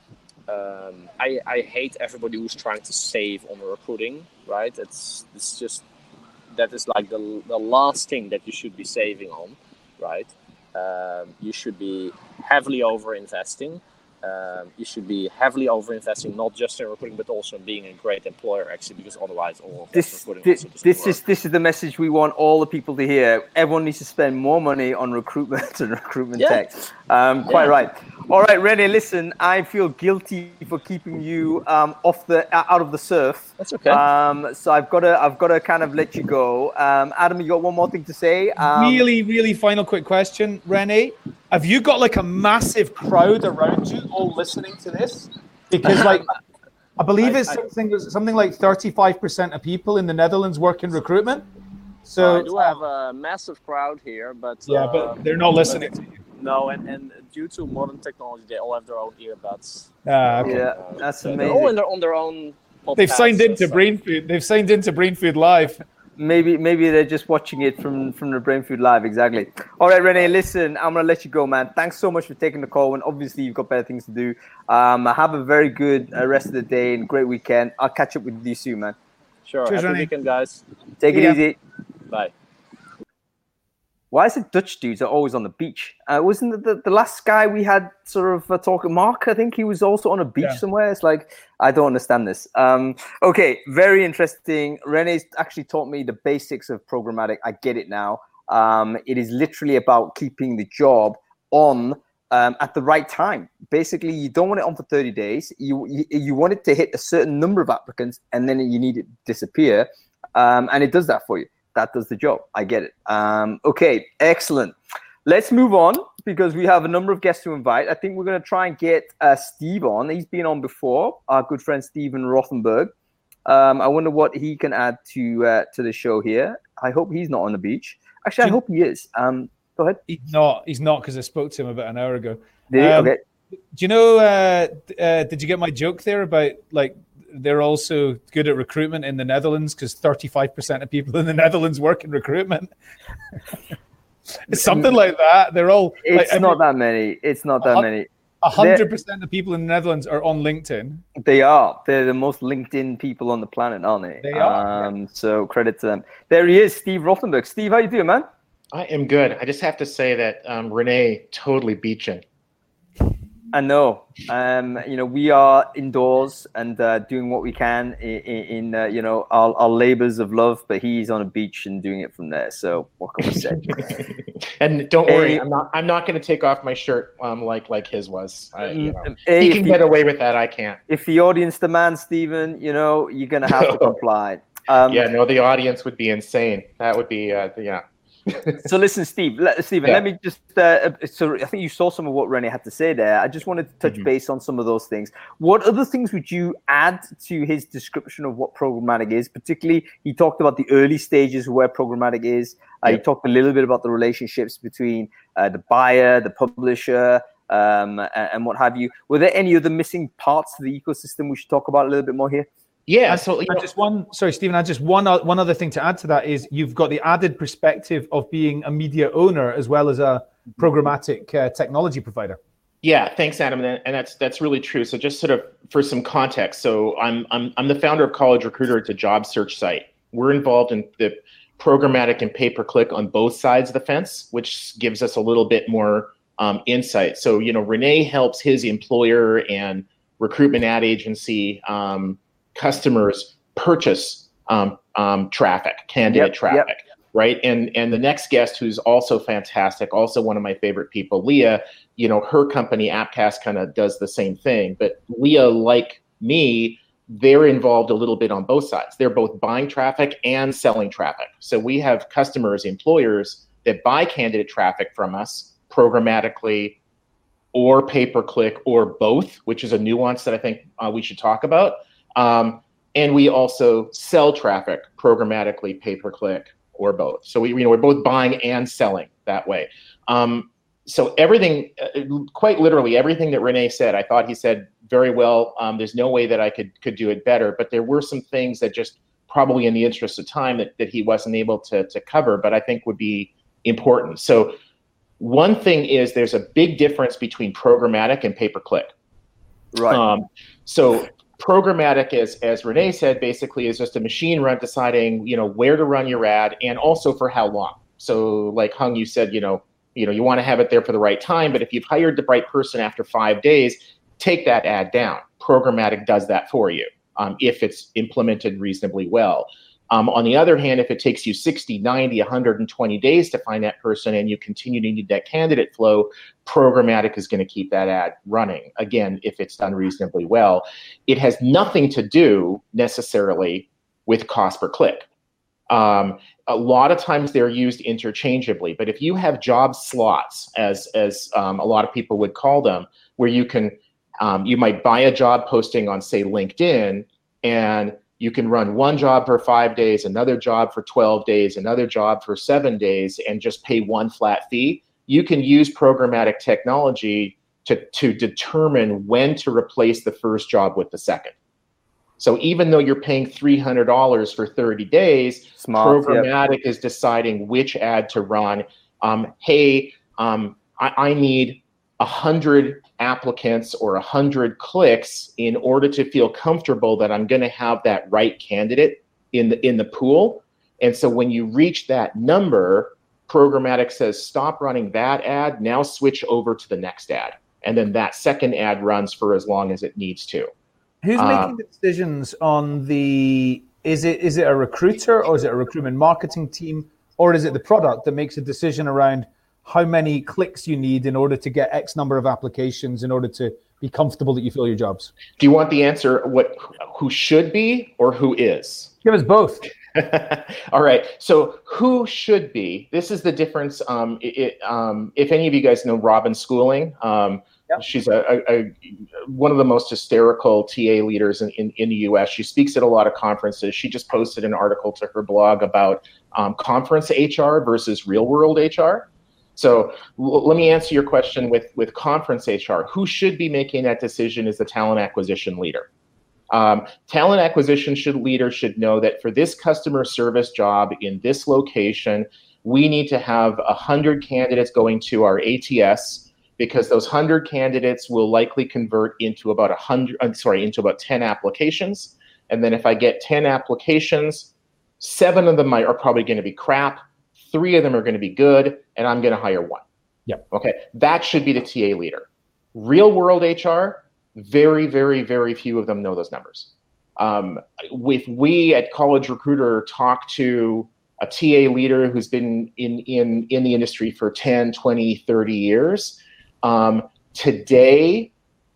um, I, I hate everybody who's trying to save on recruiting, right? It's, it's just, that is like the, the last thing that you should be saving on, right? Um, you should be heavily over-investing. Um, you should be heavily over-investing, not just in recruiting, but also in being a great employer, actually, because otherwise all of This, recruiting this, also doesn't this work. is this is the message we want all the people to hear. Everyone needs to spend more money on recruitment and recruitment Yeah. tech. Um, quite Yeah. right. All right, Rene, listen, I feel guilty for keeping you um, off the out of the surf. That's okay. Um, so I've got to I've got to kind of let you go. Um, Adam, you got one more thing to say? Um, really, really final quick question, Rene. Have you got like a massive crowd around you all listening to this? Because like I believe I- it's I- something something like thirty-five percent of people in the Netherlands work in recruitment. So I do have a massive crowd here, but yeah, uh, but they're not listening to you. no, and, and due to modern technology, they all have their own earbuds. Ah, okay. Yeah, Uh, that's so they're all in amazing. their, on their own. They've podcasts signed and into stuff. Brain Food. They've signed into Brain Food Live. Maybe maybe they're just watching it from, from the Brain Food Live, exactly. All right, Rene, listen, I'm going to let you go, man. Thanks so much for taking the call, and obviously you've got better things to do. Um, have a very good uh, rest of the day and great weekend. I'll catch up with you soon, man. Sure. Cheers, Happy Ronnie. weekend, guys. Take it Yeah. easy. Bye. Why is it Dutch dudes are always on the beach? Uh, wasn't it the, the last guy we had sort of uh, talking? Mark, I think he was also on a beach Yeah. somewhere. It's like, I don't understand this. Um, okay, very interesting. Rene's actually taught me the basics of programmatic. I get it now. Um, it is literally about keeping the job on um, at the right time. Basically, you don't want it on for thirty days. You, you, you want it to hit a certain number of applicants, and then you need it to disappear. Um, and it does that for you. That does the job. I get it. Um, okay, excellent. Let's move on because we have a number of guests to invite. I think we're going to try and get uh, Steve on. He's been on before, our good friend Steven Rothenberg. Um, I wonder what he can add to uh, to the show here. I hope he's not on the beach. Actually, I Do- hope he is. Um, go ahead. He's not. He's not because I spoke to him about an hour ago. Did he? Um, Okay. Do you know? Uh, uh, did you get my joke there about like they're also good at recruitment in the Netherlands because thirty-five percent of people in the Netherlands work in recruitment? It's something like that. They're all. It's like, not that many. It's not that Uh-huh. many. A hundred percent of people in the Netherlands are on LinkedIn. They are. They're the most LinkedIn people on the planet, aren't they? They are, Um, So credit to them. There he is, Steve Rothenberg. Steve, how you doing, man? I am good. I just have to say that um, Rene totally beat you. I know. Um, you know, we are indoors and uh, doing what we can in, in uh, you know, our, our labors of love, but he's on a beach and doing it from there. So what can we say? And don't worry, Hey. I'm not. I'm not going to take off my shirt um, like like his was. I, you know. Hey, He if, can the, get away with that. I can't. if the audience demands, Stephen, you know, you're going to have to comply. Um, Yeah, no, the audience would be insane. That would be, uh, yeah. So listen, Steve, let, Stephen, Yeah. let me just, uh, so I think you saw some of what Rene had to say there. I just wanted to touch Mhm. base on some of those things. What other things would you add to his description of what programmatic is? Particularly, he talked about the early stages of where programmatic is. Uh, He Yep. talked a little bit about the relationships between uh, the buyer, the publisher, um, and, and what have you. Were there any other missing parts to the ecosystem we should talk about a little bit more here? Yeah, And- so you and know, just one, sorry, Stephen. I just one o- one other thing to add to that is you've got the added perspective of being a media owner as well as a programmatic uh, technology provider. Yeah, thanks, Adam, and and that's that's really true. So just sort of for some context, so I'm I'm I'm the founder of College Recruiter. It's a job search site. We're involved in the programmatic and pay per click on both sides of the fence, which gives us a little bit more um, insight. So, you know, Renee helps his employer and recruitment ad agency um, customers purchase um, um, traffic, candidate Yep, traffic, yep. right? And and the next guest, who's also fantastic, also one of my favorite people, Leah, you know, her company, Appcast, kind of does the same thing. But Leah, like me, they're involved a little bit on both sides. They're both buying traffic and selling traffic. So we have customers, employers that buy candidate traffic from us programmatically or pay-per-click or both, which is a nuance that I think uh, we should talk about. Um, and we also sell traffic programmatically, pay-per-click, or both. So we, you know, we're both buying and selling that way. Um, so everything, uh, quite literally, everything that Renee said, I thought he said very well. Um, there's no way that I could could do it better, but there were some things that just probably in the interest of time that, that he wasn't able to, to cover, but I think would be important. So one thing is there's a big difference between programmatic and pay-per-click. Right. Um, so programmatic, as as Renee said, basically is just a machine run deciding, you know, where to run your ad and also for how long. So like Hung, you said, you know, you know, you want to have it there for the right time, but if you've hired the right person after five days, take that ad down. Programmatic does that for you um, if it's implemented reasonably well. Um, on the other hand, if it takes you sixty, ninety, one hundred twenty days to find that person and you continue to need that candidate flow, programmatic is going to keep that ad running, again, if it's done reasonably well. It has nothing to do necessarily with cost per click. Um, a lot of times they're used interchangeably, but if you have job slots, as as um, a lot of people would call them, where you can, um, you might buy a job posting on, say, LinkedIn, and you can run one job for five days, another job for twelve days, another job for seven days, and just pay one flat fee. You can use programmatic technology to, to determine when to replace the first job with the second. So even though you're paying three hundred dollars for thirty days, Smart, programmatic yep. is deciding which ad to run. Um, hey, um, I, I need one hundred applicants or one hundred clicks in order to feel comfortable that I'm going to have that right candidate in the in the pool. And so when you reach that number, programmatic says, stop running that ad, now switch over to the next ad. And then that second ad runs for as long as it needs to. Who's um, making the decisions on the, is it is it a recruiter or is it a recruitment marketing team, or is it the product that makes a decision around how many clicks you need in order to get X number of applications in order to be comfortable that you fill your jobs? Do you want the answer, what who should be or who is? Give us both. All right. So who should be? This is the difference. Um, it, um, if any of you guys know Robin Schooling, um, yep. she's a, a, a one of the most hysterical T A leaders in, in, in the U S. She speaks at a lot of conferences. She just posted an article to her blog about um, conference H R versus real world H R. So l- let me answer your question with, with conference H R. Who should be making that decision is the talent acquisition leader. Um, talent acquisition should leader should know that for this customer service job in this location, we need to have one hundred candidates going to our A T S, because those one hundred candidates will likely convert into about one hundred, I'm sorry, into about ten applications. And then if I get ten applications, seven of them are probably going to be crap. Three of them are going to be good, and I'm going to hire one. Yep. Okay. That should be the T A leader. Real world H R, very, very, very few of them know those numbers. Um, if we at College Recruiter talk to a T A leader who's been in, in, in the industry for ten, twenty, thirty years, um, today,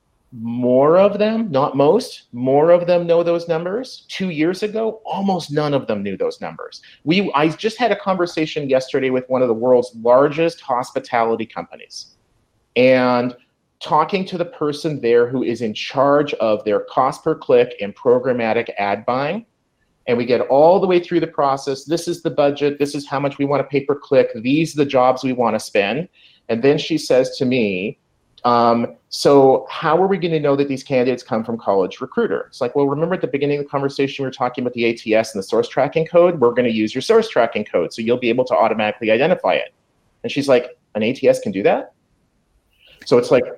more of them, not most, more of them know those numbers. Two years ago, almost none of them knew those numbers. We, I just had a conversation yesterday with one of the world's largest hospitality companies, and talking to the person there who is in charge of their cost per click and programmatic ad buying. And we get all the way through the process. This is the budget. This is how much we want to pay per click. These are the jobs we want to spend. And then she says to me, um, so how are we going to know that these candidates come from College Recruiter? It's like, well, remember at the beginning of the conversation, we were talking about the A T S and the source tracking code. We're going to use your source tracking code, so you'll be able to automatically identify it. And she's like, an A T S can do that? So it's like,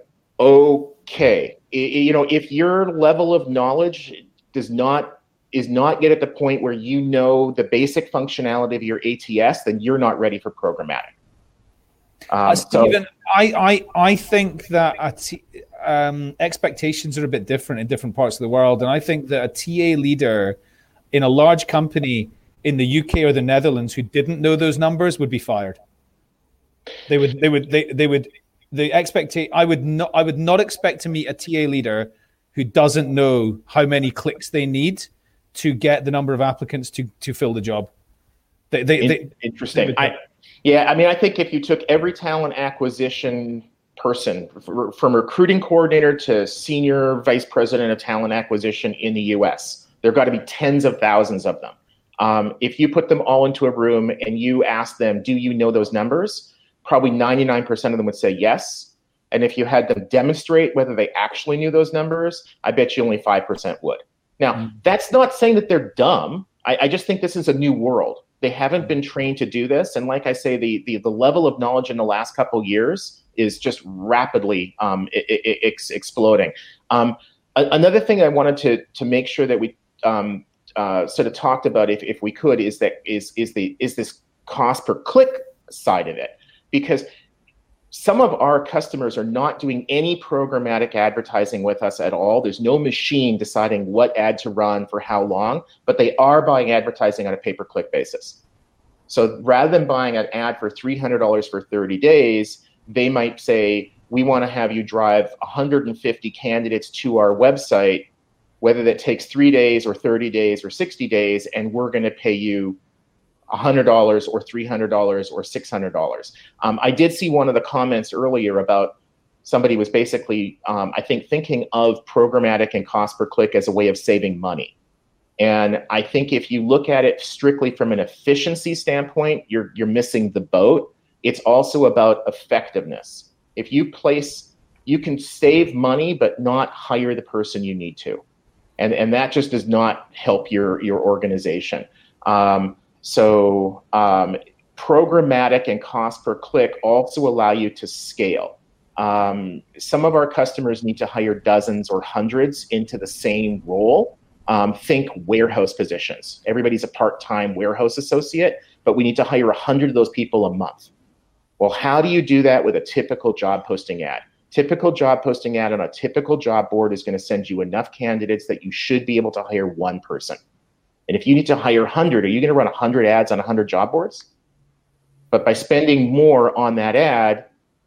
okay, you know, if your level of knowledge does not is not yet at the point where you know the basic functionality of your A T S, then you're not ready for programmatic. Um, uh, Stephen, so, I, I, I think that a t- um, expectations are a bit different in different parts of the world. And I think that a T A leader in a large company in the U K or the Netherlands who didn't know those numbers would be fired. They would, they would, they, they would, the expectation, I would not, I would not expect to meet a T A leader who doesn't know how many clicks they need to get the number of applicants to, to fill the job. They, they, they, Interesting. They I, yeah, I mean, I think if you took every talent acquisition person, from recruiting coordinator to senior vice president of talent acquisition in the U S, there have got to be tens of thousands of them. Um, if you put them all into a room and you ask them, do you know those numbers? Probably ninety-nine percent of them would say yes. And if you had them demonstrate whether they actually knew those numbers, I bet you only five percent would. Now, mm-hmm. that's not saying that they're dumb. I, I just think this is a new world. They haven't been trained to do this. And like I say, the the, the level of knowledge in the last couple of years is just rapidly um, it, it, it's exploding. Um, a, another thing I wanted to to make sure that we um, uh, sort of talked about, if, if we could, is that is is the is this cost per click side of it. Because some of our customers are not doing any programmatic advertising with us at all. There's no machine deciding what ad to run for how long, but they are buying advertising on a pay-per-click basis. So rather than buying an ad for three hundred dollars for thirty days, they might say, we want to have you drive one hundred fifty candidates to our website, whether that takes three days or thirty days or sixty days, and we're going to pay you one hundred dollars or three hundred dollars or six hundred dollars. Um, I did see one of the comments earlier about somebody was basically, um, I think, thinking of programmatic and cost per click as a way of saving money. And I think if you look at it strictly from an efficiency standpoint, you're you're missing the boat. It's also about effectiveness. If you place, you can save money, but not hire the person you need to. And, and that just does not help your, your organization. Um, So um, programmatic and cost per click also allow you to scale. Um, some of our customers need to hire dozens or hundreds into the same role. Um, think warehouse positions. Everybody's a part-time warehouse associate, but we need to hire one hundred of those people a month. Well, how do you do that with a typical job posting ad? Typical job posting ad on a typical job board is going to send you enough candidates that you should be able to hire one person. And if you need to hire one hundred, are you going to run one hundred ads on one hundred job boards? But by spending more on that ad,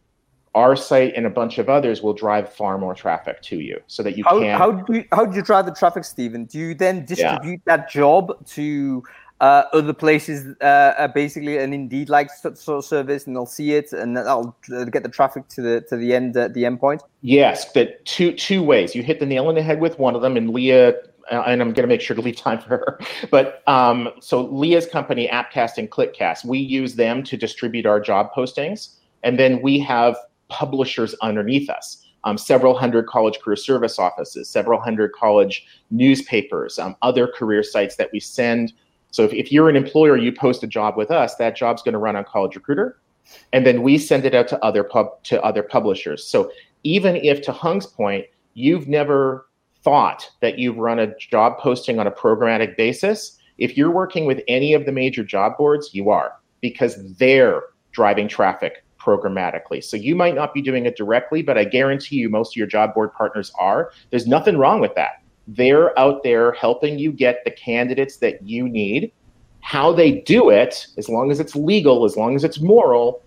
our site and a bunch of others will drive far more traffic to you so that you how, can. How do you, how do you drive the traffic, Stephen? Do you then distribute yeah. that job to uh, other places, uh, basically an Indeed-like sort of service, and they'll see it and that'll get the traffic to the to the end uh, the end point? Yes, that two two ways. You hit the nail on the head with one of them, and Leah. And I'm going to make sure to leave time for her. But um, so Leah's company, Appcast and ClickCast, we use them to distribute our job postings. And then we have publishers underneath us, um, several hundred college career service offices, several hundred college newspapers, um, other career sites that we send. So if, if you're an employer, you post a job with us, that job's going to run on College Recruiter. And then we send it out to other pub to other publishers. So even if, to Hung's point, you've never thought that you've run a job posting on a programmatic basis, if you're working with any of the major job boards, you are, because they're driving traffic programmatically. So you might not be doing it directly, but I guarantee you most of your job board partners are. There's nothing wrong with that. They're out there helping you get the candidates that you need. How they do it, as long as it's legal, as long as it's moral,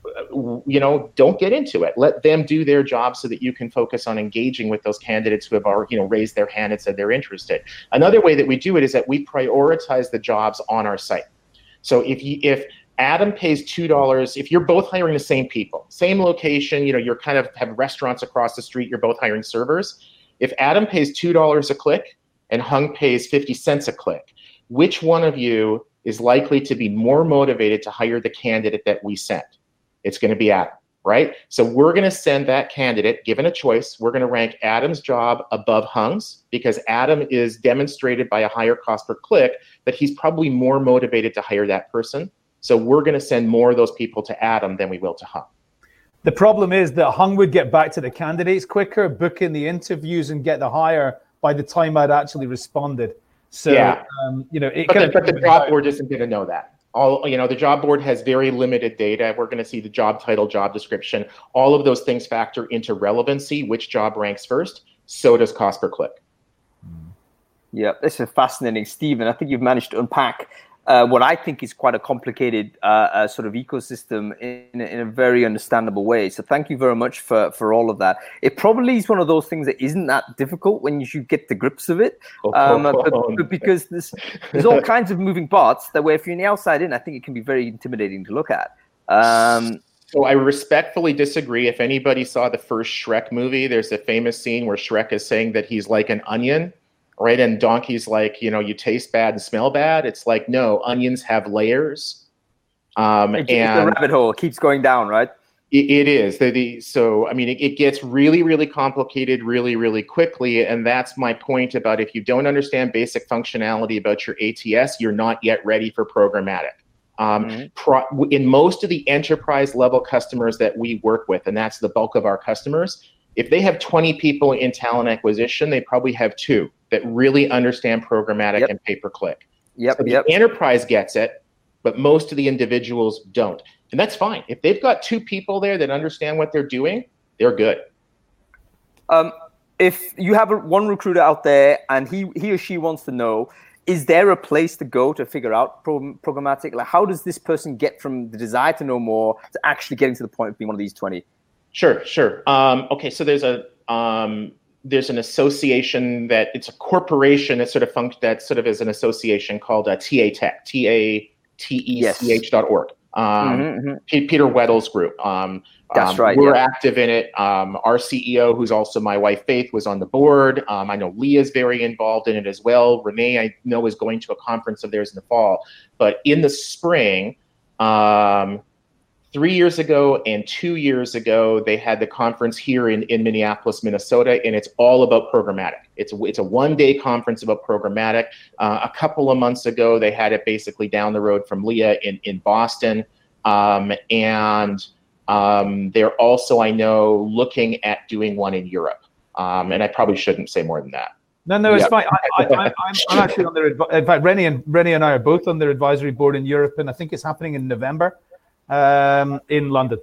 you know, don't get into it. Let them do their job so that you can focus on engaging with those candidates who have already, you know, raised their hand and said they're interested. Another way that we do it is that we prioritize the jobs on our site. So if you, if Adam pays two dollars, if you're both hiring the same people, same location, you know, you're kind of have restaurants across the street, you're both hiring servers. If Adam pays two dollars a click and Hung pays fifty cents a click, which one of you is likely to be more motivated to hire the candidate that we sent? It's going to be Adam, right? So we're going to send that candidate, given a choice, we're going to rank Adam's job above Hung's because Adam is demonstrated by a higher cost per click that he's probably more motivated to hire that person. So we're going to send more of those people to Adam than we will to Hung. The problem is that Hung would get back to the candidates quicker, book in the interviews and get the hire by the time I'd actually responded. So, yeah. um, you know, it but, kind the, of but the job board isn't going to know that. All, you know, the job board has very limited data. We're going to see the job title, job description. All of those things factor into relevancy, which job ranks first. So does cost per click. Yeah, this is fascinating, Stephen. I think you've managed to unpack uh, what I think is quite a complicated uh, uh, sort of ecosystem in, in a very understandable way. So thank you very much for, for all of that. It probably is one of those things that isn't that difficult when you get the grips of it, um, but, but because there's, there's all kinds of moving parts that where if you're in the outside in, I think it can be very intimidating to look at. Um, so I respectfully disagree. If anybody saw the first Shrek movie, there's a famous scene where Shrek is saying that he's like an onion. Right, and Donkey's like, you know, you taste bad and smell bad. It's like, no, onions have layers. Um, it's, and the rabbit hole keeps going down, right? It, it is. The, the, so, I mean, it, it gets really, really complicated really, really quickly. And that's my point about if you don't understand basic functionality about your A T S, you're not yet ready for programmatic. Um, mm-hmm. pro, in most of the enterprise level customers that we work with, and that's the bulk of our customers, if they have twenty people in talent acquisition, they probably have two that really understand programmatic yep. and pay-per-click. Yep, so the yep. enterprise gets it, but most of the individuals don't. And that's fine. If they've got two people there that understand what they're doing, they're good. Um, if you have a, one recruiter out there and he, he or she wants to know, is there a place to go to figure out pro- programmatic? Like, how does this person get from the desire to know more to actually getting to the point of being one of these twenty? Sure, sure. Um, okay, so there's a um, there's an association that it's a corporation that sort of func- that sort of is an association called uh, T A Tech, T A T E C H dot org. Um, mm-hmm, mm-hmm. P- Peter Weddle's group. Um, That's um, right. We're yeah. active in it. Um, our C E O, who's also my wife Faith, was on the board. Um, I know Leah's very involved in it as well. Renee, I know, is going to a conference of theirs in the fall. But in the spring, um, Three years ago and two years ago, they had the conference here in, in Minneapolis, Minnesota, and it's all about programmatic. It's a, it's a one-day conference about programmatic. Uh, a couple of months ago, they had it basically down the road from Leah in, in Boston. Um, and um, they're also, I know, looking at doing one in Europe. Um, and I probably shouldn't say more than that. No, no, it's yeah. fine. I, I, I'm, I'm actually on their, in fact, Rennie and, Rennie and I are both on their advisory board in Europe, and I think it's happening in November. Um, in London.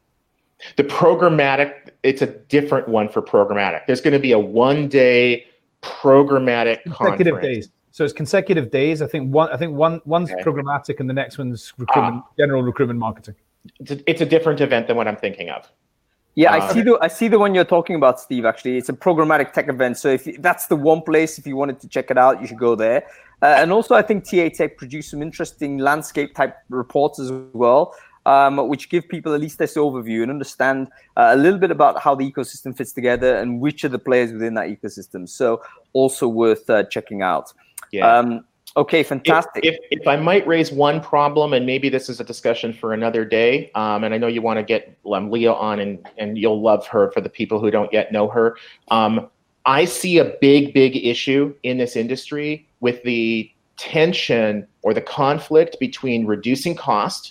The programmatic, it's a different one for programmatic. There's going to be a one-day programmatic consecutive conference. days. So it's consecutive days. I think one. I think one one's okay. programmatic, and the next one's recruitment, uh, general recruitment marketing. It's a, it's a different event than what I'm thinking of. Yeah, um, I see the I see the one you're talking about, Steve. Actually, it's a programmatic tech event. So if you, that's the one place, if you wanted to check it out, you should go there. Uh, and also, I think T A Tech produced some interesting landscape type reports as well. Um, which give people at least this overview and understand uh, a little bit about how the ecosystem fits together and which are the players within that ecosystem. So also worth uh, checking out. Yeah. Um, okay, fantastic. If, if, if I might raise one problem, and maybe this is a discussion for another day, um, and I know you want to get um, Leah on, and, and you'll love her for the people who don't yet know her. Um, I see a big, big issue in this industry with the tension or the conflict between reducing cost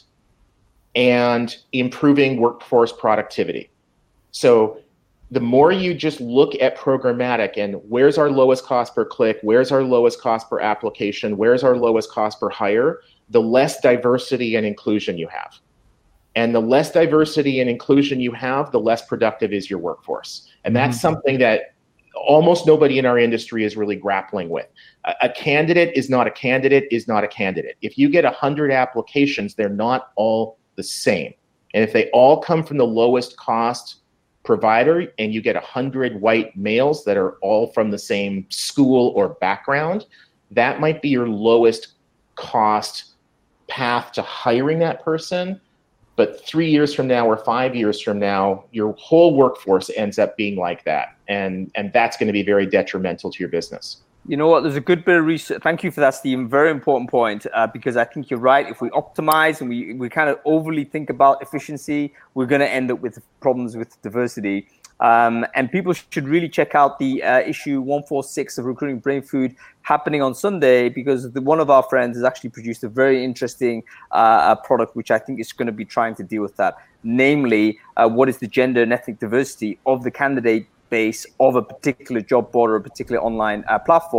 and improving workforce productivity. So the more you just look at programmatic and where's our lowest cost per click, where's our lowest cost per application, where's our lowest cost per hire, the less diversity and inclusion you have. And the less diversity and inclusion you have, the less productive is your workforce. And that's mm-hmm. something that almost nobody in our industry is really grappling with. A, a candidate is not a candidate is not a candidate. If you get one hundred applications, they're not all the same. And if they all come from the lowest cost provider and you get one hundred white males that are all from the same school or background, that might be your lowest cost path to hiring that person. But three years from now or five years from now, your whole workforce ends up being like that. And, and that's going to be very detrimental to your business. You know what? There's a good bit of research. Thank you for that, Stephen. Very important point, uh, because I think you're right. If we optimize and we, we kind of overly think about efficiency, we're going to end up with problems with diversity. Um, and people should really check out the uh, issue one forty-six of Recruiting Brain Food happening on Sunday, because the, one of our friends has actually produced a very interesting uh, product, which I think is going to be trying to deal with that. Namely, uh, what is the gender and ethnic diversity of the candidate base of a particular job board or a particular online uh, platform,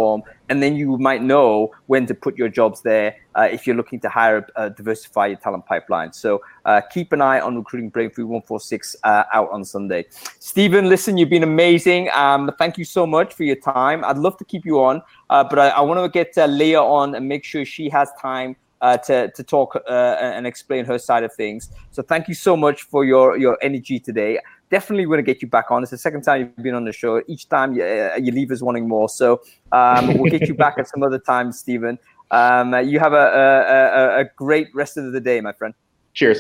and then you might know when to put your jobs there uh, if you're looking to hire, uh, diversify your talent pipeline. So uh, keep an eye on Recruiting Breakthrough one forty-six uh, out on Sunday. Stephen, listen, you've been amazing. Um, thank you so much for your time. I'd love to keep you on, uh, but I, I want to get uh, Leah on and make sure she has time Uh, to to talk uh, and explain her side of things. So thank you so much for your your energy today. Definitely going to get you back on. It's the second time you've been on the show. Each time you, uh, you leave us wanting more. So um, we'll get you back at some other time, Stephen. Um, you have a, a, a great rest of the day, my friend. Cheers.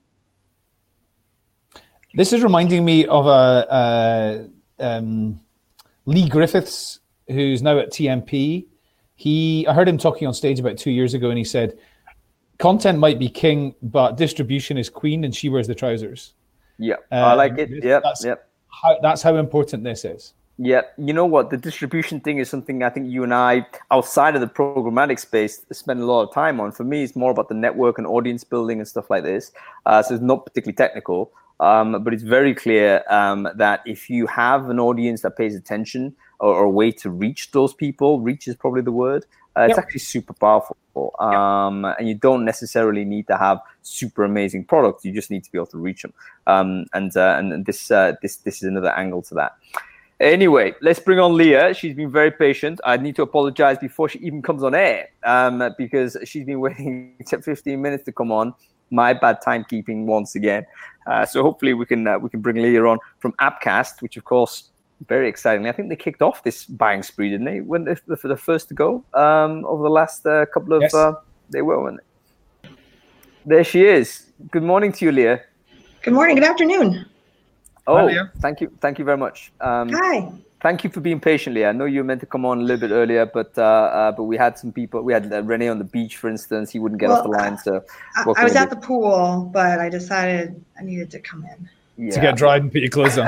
This is reminding me of a, a um, Lee Griffiths, who's now at T M P. He, I heard him talking on stage about two years ago, and he said, content might be king, but distribution is queen, and she wears the trousers. Yeah, um, I like it. Yeah, that's, yep. how, that's how important this is. Yeah, you know what? The distribution thing is something I think you and I, outside of the programmatic space, spend a lot of time on. For me, it's more about the network and audience building and stuff like this. Uh, so it's not particularly technical, um, but it's very clear um, that if you have an audience that pays attention, or, or a way to reach those people, reach is probably the word, uh, it's yep. actually super powerful. Um, yep. And you don't necessarily need to have super amazing products. You just need to be able to reach them. Um, and uh, and this uh, this this is another angle to that. Anyway, let's bring on Leah. She's been very patient. I need to apologize before she even comes on air um, because she's been waiting fifteen minutes to come on. My bad timekeeping once again. Uh, so hopefully we can uh, we can bring Leah on from Appcast, which of course, very excitingly, I think they kicked off this buying spree, didn't they? When they were the first to go um, over the last uh, couple of, yes. uh, they were, weren't they? There she is. Good morning to you, Leah. Good morning. Good afternoon. Oh, Hi, Leah. thank you. Thank you very much. Um, Hi. Thank you for being patient, Leah. I know you were meant to come on a little bit earlier, but uh, uh, but we had some people. We had uh, Rene on the beach, for instance. He wouldn't get well, off the line. So I, I was at the pool, but I decided I needed to come in. Yeah. To get dried and put your clothes on.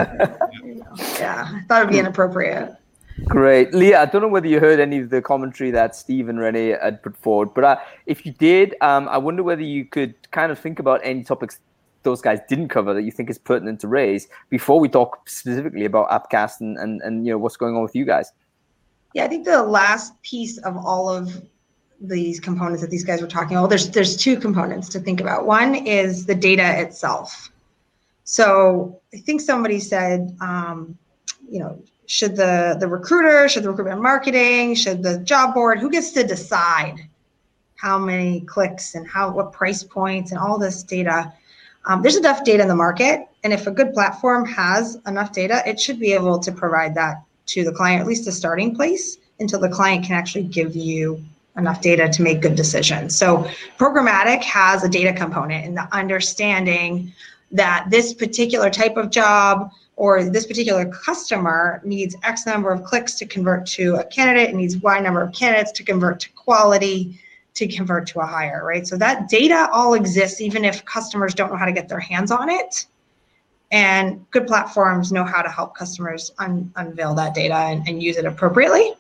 Yeah, I thought it'd be inappropriate. Great. Leah, I don't know whether you heard any of the commentary that Steve and Rene had put forward, but uh, if you did, um, I wonder whether you could kind of think about any topics those guys didn't cover that you think is pertinent to raise before we talk specifically about Appcast and, and, and you know what's going on with you guys. Yeah, I think the last piece of all of these components that these guys were talking about, there's there's two components to think about. One is the data itself. So I think somebody said, um, you know, should the, the recruiter, should the recruitment marketing, should the job board, who gets to decide how many clicks and how what price points and all this data? Um, there's enough data in the market, and if a good platform has enough data, it should be able to provide that to the client, at least a starting place, until the client can actually give you enough data to make good decisions. So programmatic has a data component in the understanding that this particular type of job or this particular customer needs X number of clicks to convert to a candidate, it needs Y number of candidates to convert to quality, to convert to a hire, right? So that data all exists even if customers don't know how to get their hands on it. And good platforms know how to help customers un- unveil that data and, and use it appropriately.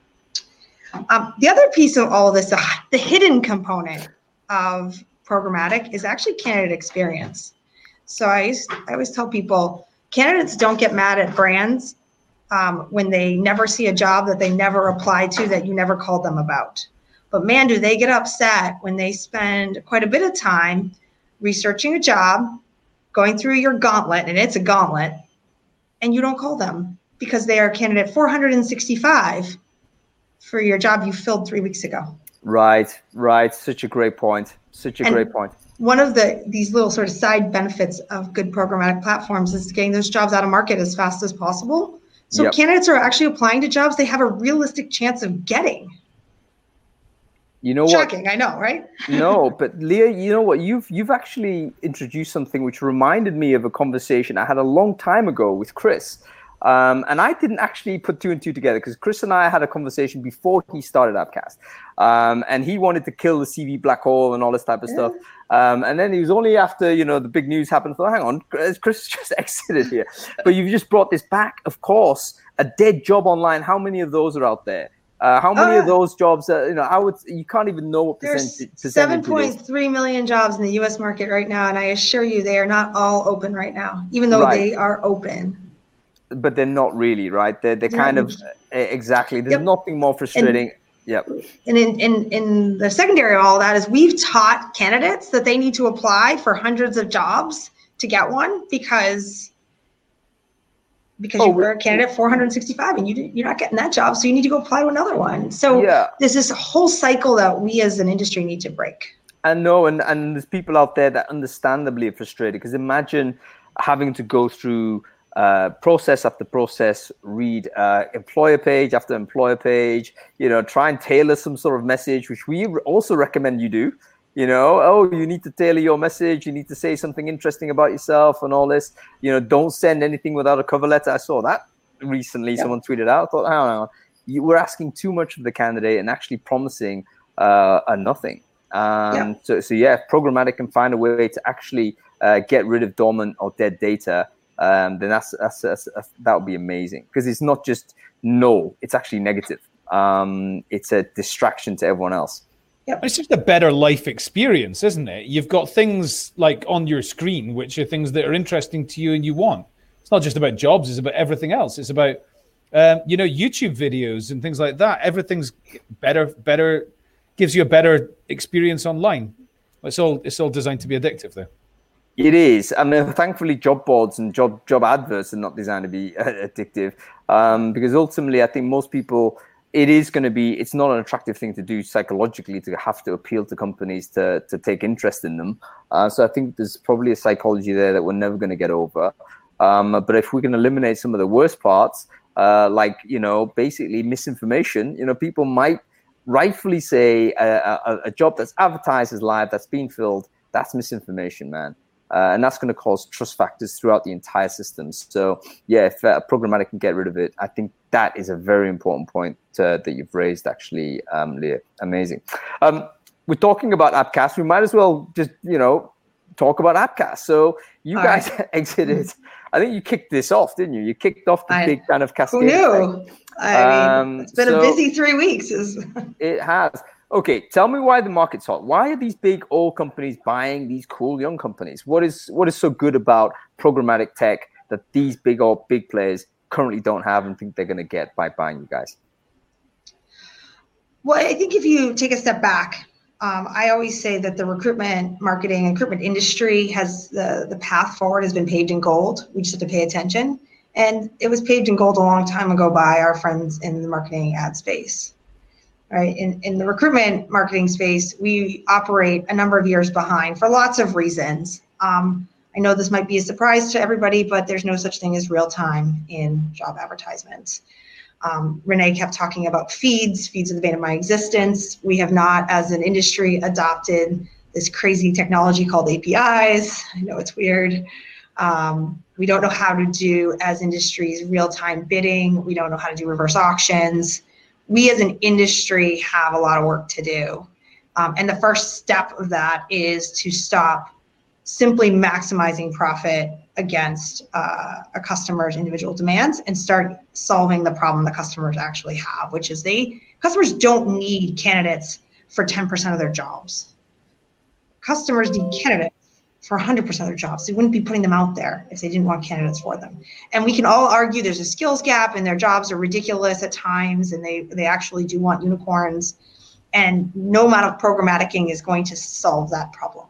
Um, the other piece of all of this, uh, the hidden component of programmatic is actually candidate experience. So I, used, I always tell people, candidates don't get mad at brands um, when they never see a job that they never applied to that you never called them about. But man, do they get upset when they spend quite a bit of time researching a job, going through your gauntlet, and it's a gauntlet, and you don't call them because they are candidate four hundred sixty-five for your job you filled three weeks ago. Right, right. Such a great point. Such a And great point. One of the these little sort of side benefits of good programmatic platforms is getting those jobs out of market as fast as possible. So Yep. candidates are actually applying to jobs they have a realistic chance of getting. You know Shocking, what? I know, right? No, but Leah, you know what? You've you've actually introduced something which reminded me of a conversation I had a long time ago with Chris. Um, and I didn't actually put two and two together because Chris and I had a conversation before he started Appcast. Um, and he wanted to kill the C V black hole and all this type of Yeah. stuff. Um, and then it was only after, you know, the big news happened. So hang on, Chris just exited here. But you've just brought this back. Of course, a dead job online. How many of those are out there? Uh, how many Oh, of yeah. those jobs, uh, you know, I would, you can't even know what There's percentage, seven percentage it point is. three million jobs in the U S market right now, and I assure you they are not all open right now, even though Right. they are open. But they're not really, right? They're, they're They're kind not of, uh, exactly. There's Yep. nothing more frustrating. Yep. And in, in, in the secondary of all that is we've taught candidates that they need to apply for hundreds of jobs to get one because because oh, you were a candidate four hundred sixty-five and you did, you're not getting that job, so you need to go apply to another one. So yeah. there's this whole cycle that we as an industry need to break. And no, and, and there's people out there that understandably are frustrated, because imagine having to go through uh, process after process, read uh, employer page after employer page, you know, try and tailor some sort of message, which we also recommend you do. You know, oh, you need to tailor your message. You need to say something interesting about yourself and all this. You know, don't send anything without a cover letter. I saw that recently. Yeah. Someone tweeted out. I thought, hang on, you were asking too much of the candidate and actually promising uh, a nothing. Um, yeah. So, so yeah, if programmatic can find a way to actually uh, get rid of dormant or dead data, um, then that's, that's, that's, that's that would be amazing, because it's not just no, it's actually negative. Um, it's a distraction to everyone else. Yep. It's just a better life experience, isn't it? You've got things like on your screen, which are things that are interesting to you and you want. It's not just about jobs, it's about everything else. It's about, um, you know, YouTube videos and things like that. Everything's better, better, gives you a better experience online. It's all, it's all designed to be addictive, though. It is. I mean, thankfully, job boards and job job adverts are not designed to be uh, addictive, um, because ultimately, I think most people, it is going to be, it's not an attractive thing to do psychologically to have to appeal to companies to, to take interest in them. Uh, so I think there's probably a psychology there that we're never going to get over. Um, but if we can eliminate some of the worst parts, uh, like, you know, basically misinformation, you know, people might rightfully say a, a, a job that's advertised as live, that's been filled, that's misinformation, man. Uh, and that's going to cause trust factors throughout the entire system. So, yeah, if uh, programmatic can get rid of it, I think that is a very important point uh, that you've raised, actually, um, Leah. Amazing. Um, we're talking about Appcast. We might as well just, you know, talk about Appcast. So you All guys right. exited. I think you kicked this off, didn't you? You kicked off the I, big kind of cascade. Who knew? Thing. I mean, it's been um, so a busy three weeks. It has. Okay, tell me why the market's hot. Why are these big old companies buying these cool young companies? What is what is so good about programmatic tech that these big old big players currently don't have and think they're going to get by buying you guys? Well, I think if you take a step back, um, I always say that the recruitment, marketing, and recruitment industry has the, the path forward has been paved in gold. We just have to pay attention. And it was paved in gold a long time ago by our friends in the marketing ad space. Right. In, in the recruitment marketing space, we operate a number of years behind for lots of reasons. Um, I know this might be a surprise to everybody, but there's no such thing as real time in job advertisements. Um, Renee kept talking about feeds. Feeds are the bane of my existence. We have not, as an industry, adopted this crazy technology called A P Is. I know it's weird. Um, we don't know how to do, as industries, real-time bidding. We don't know how to do reverse auctions. We as an industry have a lot of work to do. Um, and the first step of that is to stop simply maximizing profit against uh, a customer's individual demands and start solving the problem that customers actually have, which is they customers don't need candidates for ten percent of their jobs. Customers need candidates for one hundred percent of their jobs. They wouldn't be putting them out there if they didn't want candidates for them. And we can all argue there's a skills gap and their jobs are ridiculous at times and they, they actually do want unicorns. And no amount of programmaticing is going to solve that problem.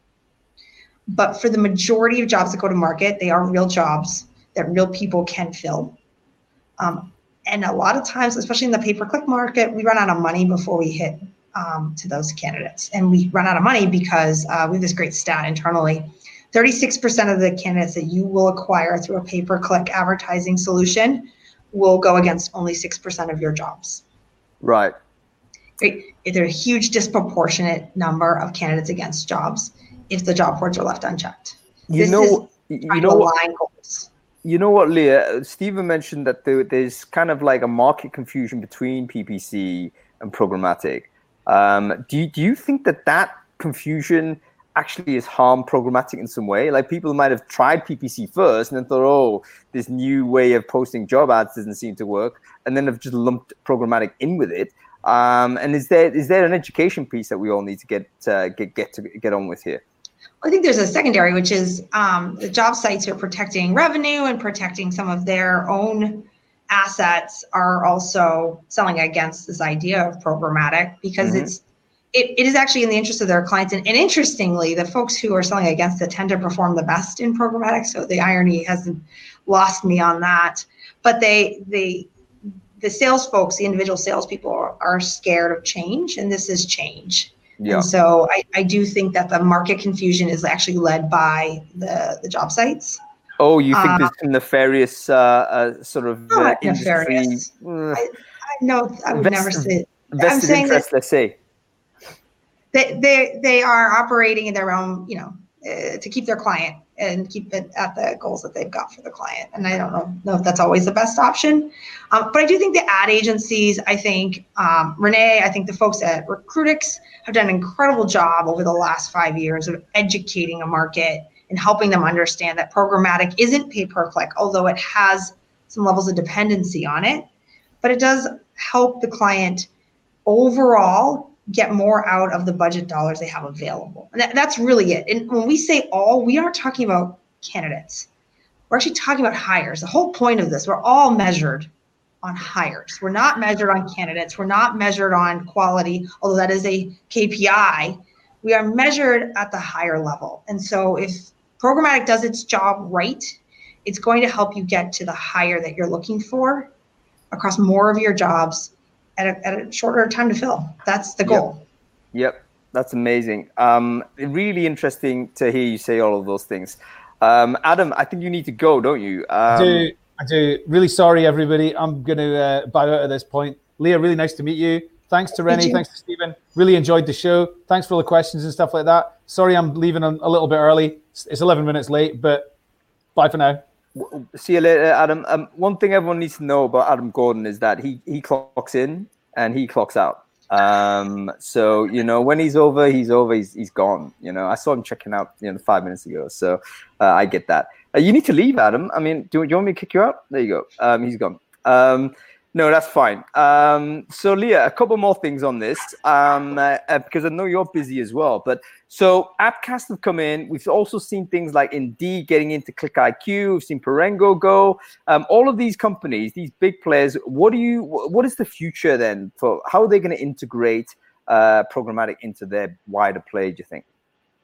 But for the majority of jobs that go to market, they are real jobs that real people can fill. Um, and a lot of times, especially in the pay-per-click market, we run out of money before we hit Um, to those candidates. And we run out of money because uh, we have this great stat internally. thirty-six percent of the candidates that you will acquire through a pay-per-click advertising solution will go against only six percent of your jobs. Right. Right. There's a huge disproportionate number of candidates against jobs if the job boards are left unchecked. You this know, is you know what, goals. You know what, Leah? Stephen mentioned that there, there's kind of like a market confusion between P P C and programmatic. Um, do you, do you think that that confusion actually has harmed programmatic in some way? Like people might have tried P P C first and then thought, oh, this new way of posting job ads doesn't seem to work, and then have just lumped programmatic in with it. Um, and is there is there an education piece that we all need to get uh, get get to get on with here? I think there's a secondary, which is um, the job sites are protecting revenue and protecting some of their own assets are also selling against this idea of programmatic because mm-hmm. it's it, it is actually in the interest of their clients. And, and interestingly, the folks who are selling against it tend to perform the best in programmatic. So the irony hasn't lost me on that. But they they the sales folks, the individual salespeople are, are scared of change, and this is change. Yeah. And so I, I do think that the market confusion is actually led by the, the job sites. Oh, you think um, there's some nefarious uh, uh, sort of uh, industry? Nefarious. Uh, I, I no, I would invest, never say. Vested I'm saying interest, that let's say. They they they are operating in their own, you know, uh, to keep their client and keep it at the goals that they've got for the client. And I don't know, know if that's always the best option. Um, but I do think the ad agencies, I think um, Renee, I think the folks at Recruitix have done an incredible job over the last five years of educating a market and helping them understand that programmatic isn't pay per click, although it has some levels of dependency on it, but it does help the client overall get more out of the budget dollars they have available. And that, that's really it. And when we say all, we aren't talking about candidates. We're actually talking about hires. The whole point of this, we're all measured on hires. We're not measured on candidates. We're not measured on quality, although that is a K P I. We are measured at the higher level. And so if programmatic does its job right, it's going to help you get to the hire that you're looking for across more of your jobs at a, at a shorter time to fill. That's the goal. Yep, yep. That's amazing. Um, really interesting to hear you say all of those things. Um, Adam, I think you need to go, don't you? Um, I do. I do. Really sorry, everybody. I'm going to uh, bow out at this point. Leah, really nice to meet you. Thanks to Rennie. Thanks to Stephen. Really enjoyed the show. Thanks for all the questions and stuff like that. Sorry I'm leaving a little bit early. It's eleven minutes late, but bye for now. See you later, Adam. Um, one thing everyone needs to know about Adam Gordon is that he, he clocks in and he clocks out. Um, so, you know, when he's over, he's over, he's, he's gone. You know, I saw him checking out, you know, five minutes ago. So uh, I get that. Uh, you need to leave, Adam. I mean, do, do you want me to kick you out? There you go. Um, he's gone. Um, no, that's fine. Um, so, Leah, a couple more things on this um, uh, uh, because I know you're busy as well. But so Appcast have come in. We've also seen things like Indeed getting into ClickIQ. We've seen Parengo go. Um, all of these companies, these big players. What do you? What is the future then for? How are they going to integrate uh, programmatic into their wider play? Do you think?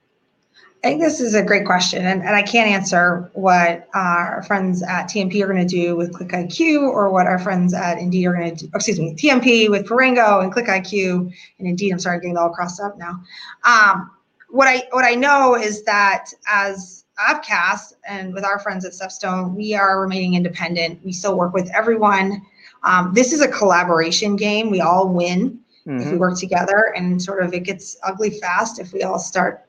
I think this is a great question, and, and I can't answer what our friends at T M P are going to do with ClickIQ or what our friends at Indeed are going to do. Excuse me, T M P with Parengo and ClickIQ and Indeed. I'm sorry, I'm getting all crossed up now. Um, what I what I know is that as Appcast and with our friends at StepStone, we are remaining independent. We still work with everyone. Um, this is a collaboration game. We all win mm-hmm. if we work together, and sort of it gets ugly fast if we all start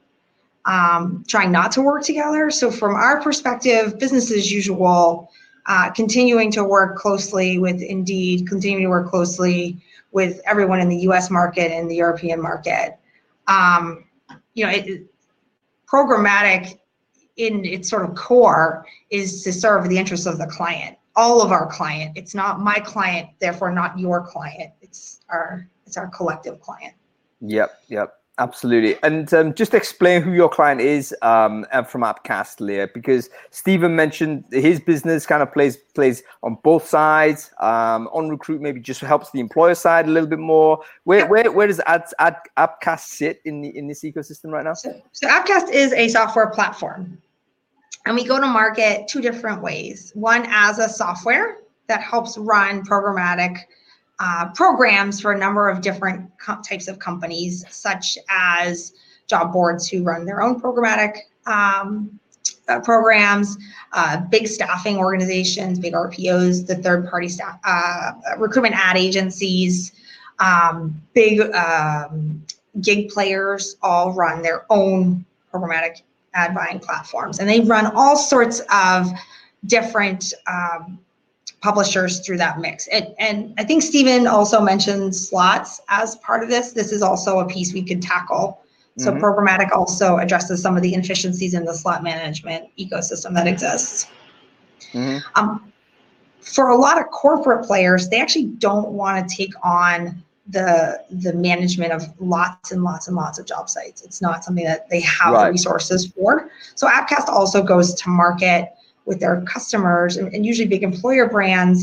Um, trying not to work together. So from our perspective, business as usual, uh, continuing to work closely with Indeed, continuing to work closely with everyone in the U S market and the European market. Um, you know, it, programmatic in its sort of core is to serve the interests of the client, all of our client. It's not my client, therefore not your client. It's our, it's our collective client. Yep, yep. Absolutely. And um, just explain who your client is um, from Appcast, Leah, because Stephen mentioned his business kind of plays plays on both sides. Um, on Recruit maybe just helps the employer side a little bit more. Where where where does Ad, Ad, Appcast sit in the in this ecosystem right now? So, so Appcast is a software platform, and we go to market two different ways. One as a software that helps run programmatic Uh, programs for a number of different co- types of companies, such as job boards who run their own programmatic um, uh, programs, uh, big staffing organizations, big R P Os, the third-party staff, uh, recruitment ad agencies, um, big um, gig players all run their own programmatic ad buying platforms. And they run all sorts of different um, publishers through that mix. And, and I think Stephen also mentioned slots as part of this. This is also a piece we could tackle. So mm-hmm. programmatic also addresses some of the inefficiencies in the slot management ecosystem that exists. Mm-hmm. Um, for a lot of corporate players, they actually don't want to take on the, the management of lots and lots and lots of job sites. It's not something that they have right. the resources for. So Appcast also goes to market with their customers and, and usually big employer brands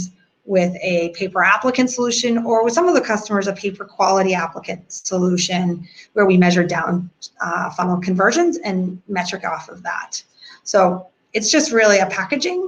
with a pay-per applicant solution, or with some of the customers, a pay-per quality applicant solution where we measure down uh, funnel conversions and metric off of that. So it's just really a packaging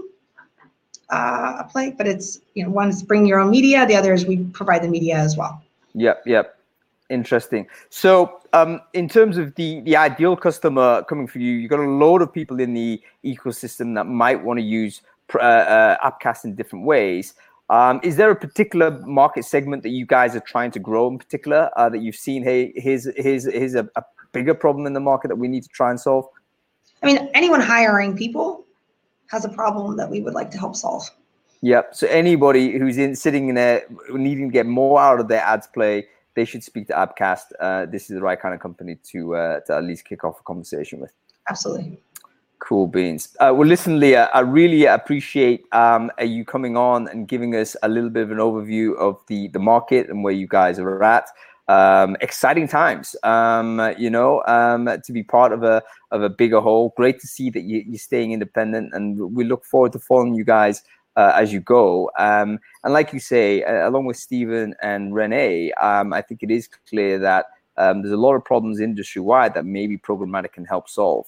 uh, play, but it's, you know, one's bring your own media, the other is we provide the media as well. Yep, yep. Interesting. So um, in terms of the, the ideal customer coming for you, you've got a load of people in the ecosystem that might want to use uh, uh, Appcast in different ways. Um, is there a particular market segment that you guys are trying to grow in particular uh, that you've seen, hey, here's, here's, here's a, a bigger problem in the market that we need to try and solve? I mean, anyone hiring people has a problem that we would like to help solve. Yep. So anybody who's in sitting in there needing to get more out of their ads play, they should speak to Appcast. Uh, this is the right kind of company to uh, to at least kick off a conversation with. Absolutely. Cool beans. Uh, well, listen, Leah, I really appreciate um, you coming on and giving us a little bit of an overview of the, the market and where you guys are at. Um, exciting times, um, you know, um, to be part of a of a bigger whole. Great to see that you, you're staying independent, and we look forward to following you guys uh, as you go. Um, and like you say, uh, along with Stephen and Renee, um, I think it is clear that um, there's a lot of problems industry-wide that maybe programmatic can help solve.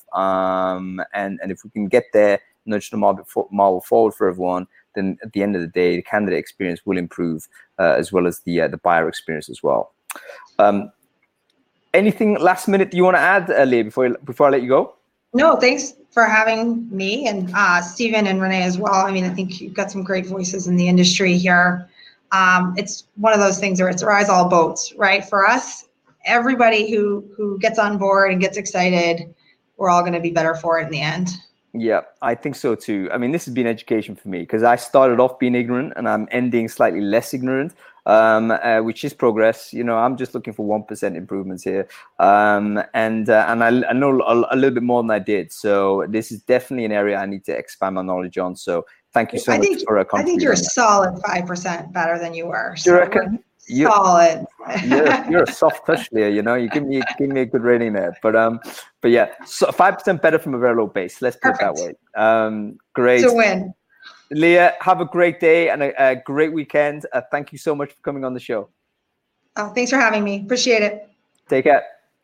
Um, and, and if we can get there, nudge the market for, model forward for everyone, then at the end of the day, the candidate experience will improve uh, as well as the uh, the buyer experience as well. Um, anything last minute you want to add, uh, Leah, before, before I let you go? No, thanks for having me, and uh, Stephen and Renee as well. I mean, I think you've got some great voices in the industry here. Um, it's one of those things where it's rise all boats, right? For us, everybody who, who gets on board and gets excited, we're all going to be better for it in the end. Yeah, I think so too. I mean, this has been education for me because I started off being ignorant and I'm ending slightly less ignorant, um, uh, which is progress. You know, I'm just looking for one percent improvements here. Um, and uh, and I, I know a, a little bit more than I did. So this is definitely an area I need to expand my knowledge on. So thank you so I much think, for a contribution. I think you're a solid five percent better than you were. Do you reckon? You're, solid. you're, you're a soft touch there, you know. You give me give me a good rating there, but um, but yeah, so five percent better from a very low base. Let's put Perfect. it that way. Um, great. It's a win. Leah, have a great day and a, a great weekend. Uh, thank you so much for coming on the show. Oh, thanks for having me. Appreciate it. Take care.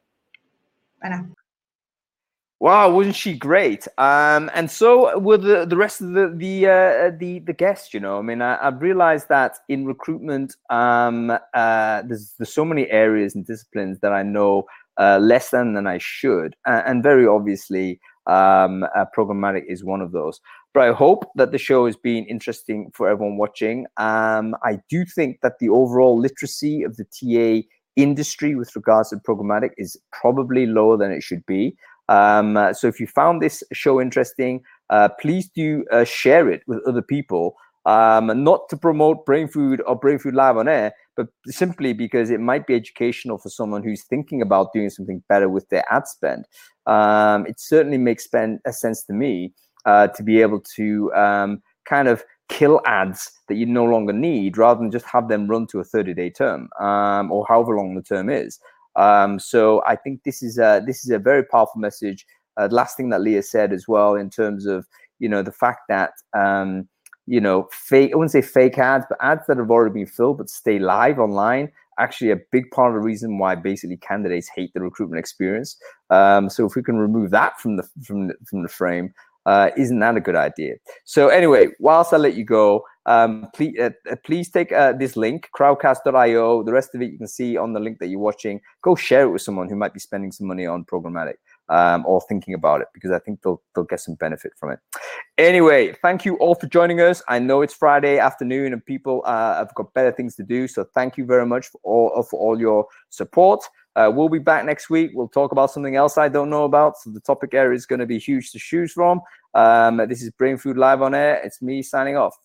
Bye now. Wow, wasn't she great? Um, and so were the, the rest of the the uh, the the guests. You know, I mean, I, I've realized that in recruitment, um, uh, there's there's so many areas and disciplines that I know uh, less than than I should, uh, and very obviously, um, uh, programmatic is one of those. But I hope that the show has been interesting for everyone watching. Um, I do think that the overall literacy of the T A industry with regards to programmatic is probably lower than it should be. Um, uh, so if you found this show interesting, uh, please do uh, share it with other people, um, not to promote Brain Food or Brain Food Live on air, but simply because it might be educational for someone who's thinking about doing something better with their ad spend. Um, it certainly makes spend, a sense to me uh, to be able to um, kind of kill ads that you no longer need rather than just have them run to a thirty-day term um, or however long the term is. Um, so I think this is a, this is a very powerful message. Uh, last thing that Leah said as well, in terms of, you know, the fact that, um, you know, fake, I wouldn't say fake ads, but ads that have already been filled but stay live online, actually a big part of the reason why basically candidates hate the recruitment experience. Um, so if we can remove that from the, from the, from the frame, uh, isn't that a good idea? So anyway, whilst I let you go, Um, please, uh, please take uh, this link, crowdcast dot i o. The rest of it you can see on the link that you're watching. Go share it with someone who might be spending some money on programmatic um, or thinking about it, because I think they'll they'll get some benefit from it. Anyway, thank you all for joining us. I know it's Friday afternoon and people uh, have got better things to do, so thank you very much for all for all your support. Uh, we'll be back next week. We'll talk about something else I don't know about. So the topic area is going to be huge to choose from. Um, this is Brain Food Live on air. It's me signing off.